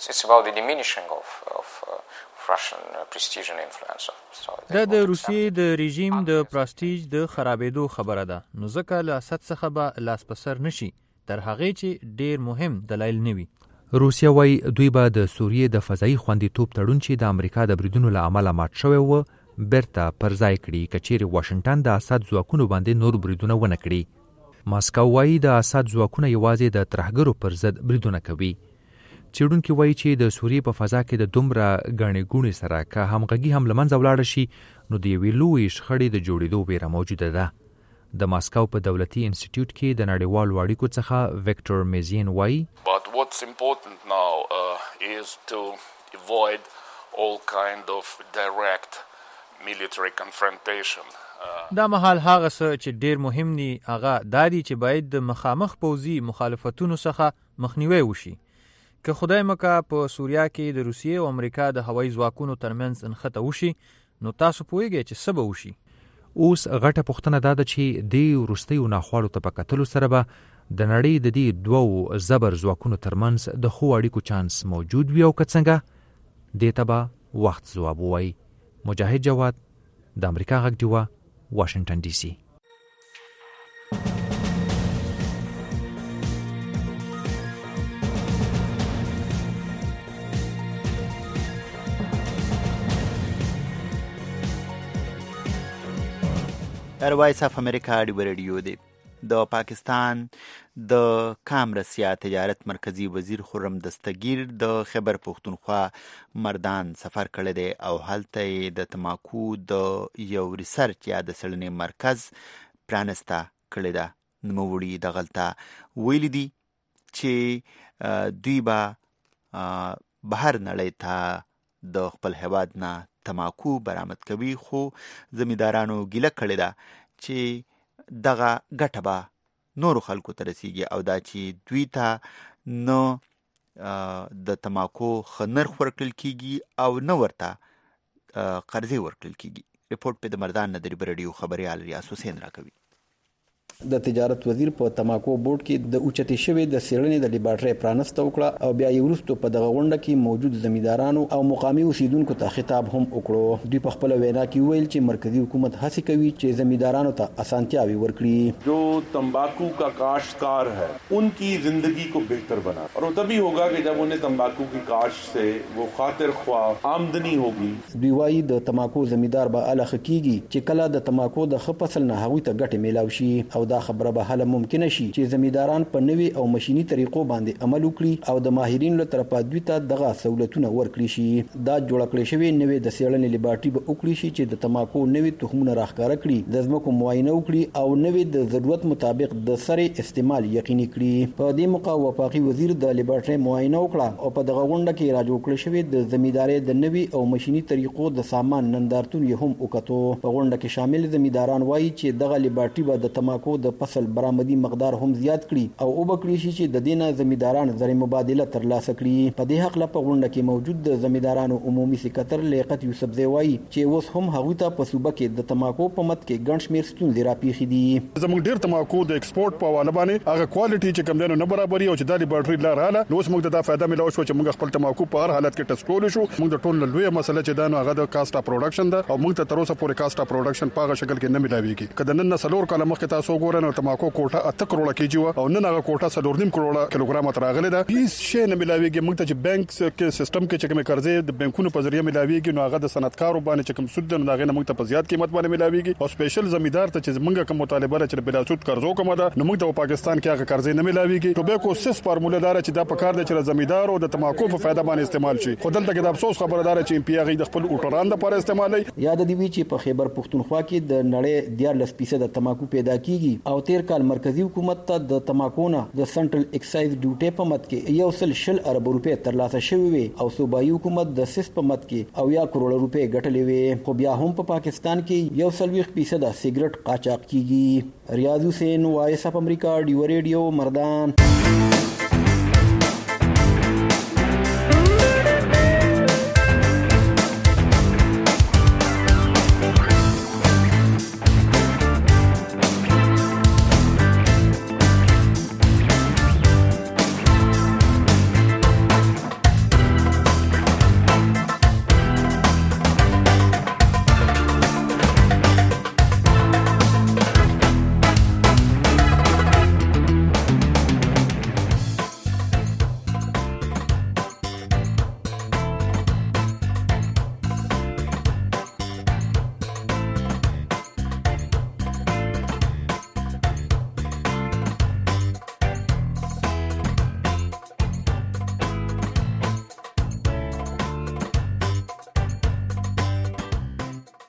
دا د روسیې د رژیم د پرستیج د خرابېدو خبره ده، نو ځکه له اسد څخه به لاس په سر نشي تر هغې چې ډیر مهم دلایل نه وي. روسیا وایي دوی به د سوریې د فضایي خوندیتوب تړون چې د امریکا د بریدونو له امله مات شوی و بیرته پر ځای کړي که چیرې واشنګټن د اسد ځواکونو باندې نور بریدونه ونه کړي. ماسکو وایي د اسد ځواکونه یوازې د ترهګرو پر ضد بریدونه کوي. څېړونکي وایي چې د سوریې په فضا کې د دومره ګڼې ګوڼې سره که همغږي هم له منځه ولاړه شي نو د یوې لویې شخړې د جوړېدو ویره موجوده ده. د ماسکو په دولتي انسټیټیوټ کې د نړیوالو اړیکو څخه ویکټور میزین وایي But what's important now is to avoid all kind of direct military confrontation. دا مهال هغه څه چې ډیر مهم دي هغه دا دي چې باید د مخامخ پوځي مخالفتونو څخه مخنیوی وشي. که خدای مکه په سوریا کې د روسیې او امریکا د هوایي ځواکونو ترمنځ نښته وشي نو تاسو پوهیږئ چې څه به وشي. اوس غټه پوښتنه دا ده چې د وروستیو ناخوالو ته په کتلو سره به د نړۍ د دې دوو زبر ځواکونو ترمنځ د ښو اړیکو چانس موجود وي او که څنګه دې ته به وخت ځواب ووایي. مجاهد جواد، د امریکا غږ ډیوه، واشنگټن ډي سي. وایس اف امریکا ډیو ریډیو دی. د پاکستان د کامرسیا تجارت مرکزی وزیر خرم دستگیر د خیبر پختونخوا مردان سفر کړی دی او هلته د تماکو د یو ریسرچ یا د څېړنې مرکز پرانسته کړی ده. نوموړي دغلته ویلي دي چې دوی به بهر نړۍ ته د خپل هیواد نه تماکو برآمد کوي، خو زمیندارانو ګیله کړې ده چې دغه ګټه به نورو خلکو ته رسیږي او دا چې دوی ته نه د تماکو ښه نرخ ورکړل کیږي او نه ورته قرضې ورکړل کیږي. رپورټ په د مردان نه د ریبر ریډیو خبريال ریاض حسین راکوي. د تجارت وزیر په تماکو بورډ کې د اوچتې شوی د څېړنې د لیبارټرۍ پرانسته وکړه او بیا یې وروسته په دغه غونډه کې موجود زمیندارانو او مقامي اوسیدونکو ته خطاب هم وکړو. دوی په خپل وینا کې ویل چې مرکزی حکومت هڅه کوي چې زمیندارانو ته اسانتیاوي ورکړي. جو तंबाकू का काश्तकार है उनकी जिंदगी को बेहतर बना और तभी होगा कि जब उन्हें तंबाकू की काश्त से वो खातिर ख्वाह आमदनी होगी. دوی وايي د تماکو زمیندار به الخ کیږي چې کله د تماکو د خ فصل نه هغوی ته ګټه میلاو شي او دا خبره به هله ممکن شي چې زمینداران په نوي او ماشيني طریقو باندې عمل وکړي او د ماهرین له طرفه دوی ته دغه سہولتونه ورکړي شي. دا جوړ کړی شوی نوي د څېړنې لیبارټرۍ به وکړي شي چې د تماکو نوي تخمونه راښکاره کړي، د ځمکو معاینه وکړي او نوي د ضرورت مطابق د سرې استعمال یقیني کړي. په دې موقع وفاقي وزیر د لیبارټرۍ معاینه وکړه او په دغه غونډه کې راجو کړی شوی د زمیندارۍ د نوي او ماشيني طریقو د سامان نندارتون یې هم وکړو. په غونډه کې شامل زمینداران وایي چې دغه لیبارټرۍ به د تماکو د فصل برآمدي مقدار هم زیات کړي او وبکړي شي چې د دینه زمینداران زر مبادله ترلاسه کړي. په دې حق له په غونډه کې موجود د زمیندارانو عمومي سکرټر لیاقت یوسف زوی چې اوس هم هغه ته په صوبه کې د تماکو په مت کې ګڼ شمېر ستونزې راپېښې دي. زموږ ډیر تماکو د ایکسپورت په حواله باندې هغه کوالټي چې کوم نه برابرۍ او چې د لیبارټرۍ لار حاله نو اوس موږ د فائدہ ملو شو چې موږ خپل تماکو په هر حالت کې ټیسټ کول شو. موږ د ټول لوی مسله چې دا نو هغه د کاسټ اف پروډکشن ده او موږ ته تر اوسه پورې کاسټ اف پروډکشن په هغه شکل کې نه ملاويږي. کله نن سلور کاله مخکې تاسو وګورئ نو تماکو کوټه 8 کروڑه کېجی او نن هغه کوټه 3.5 کروڑه کیلوګرام تر راغله ده. هیڅ شی نه ملاويږي. موږ ته چې بانک کې سیستم کې چې کوم قرضې د بانکونو په ذریعہ ملاويږي نو هغه د صنعتکارو باندې چې کوم سود نه هغه موږ ته په زیات قیمت باندې ملاويږي او سپیشل زمیدار ته چې موږ کوم مطالبه لري چې بلا سود قرضو کوم ده نو موږ ته پاکستان کې هغه قرضې نه ملاويږي. ټوبیکو سیس فارموله دار چې دا په کار د چې زمیدار او د تماکو په فائدہ باندې استعمال شي. خو دلته کې د افسوس خبره ده چې پی هغه د خپل اوټران لپاره استعمالي. یاد دی وی چې په خیبر پختونخوا کې د نړۍ 14% د تماکو پیدا کیږي او تیر کال مرکزی حکومت ته د تماکو نه د سنټرل ایکسایز ډیوټي په مت کې 110 ارب روپے ترلاسه شوی وي او صوبایي حکومت د سیس په مت کې 9 کروڑ روپے ګټلې وي. خو بیا هم په پاکستان کې 120% سیګریټ قاچاق کیږي. ریاض حسین وایس اف امریکا ډیو ریډیو مردان.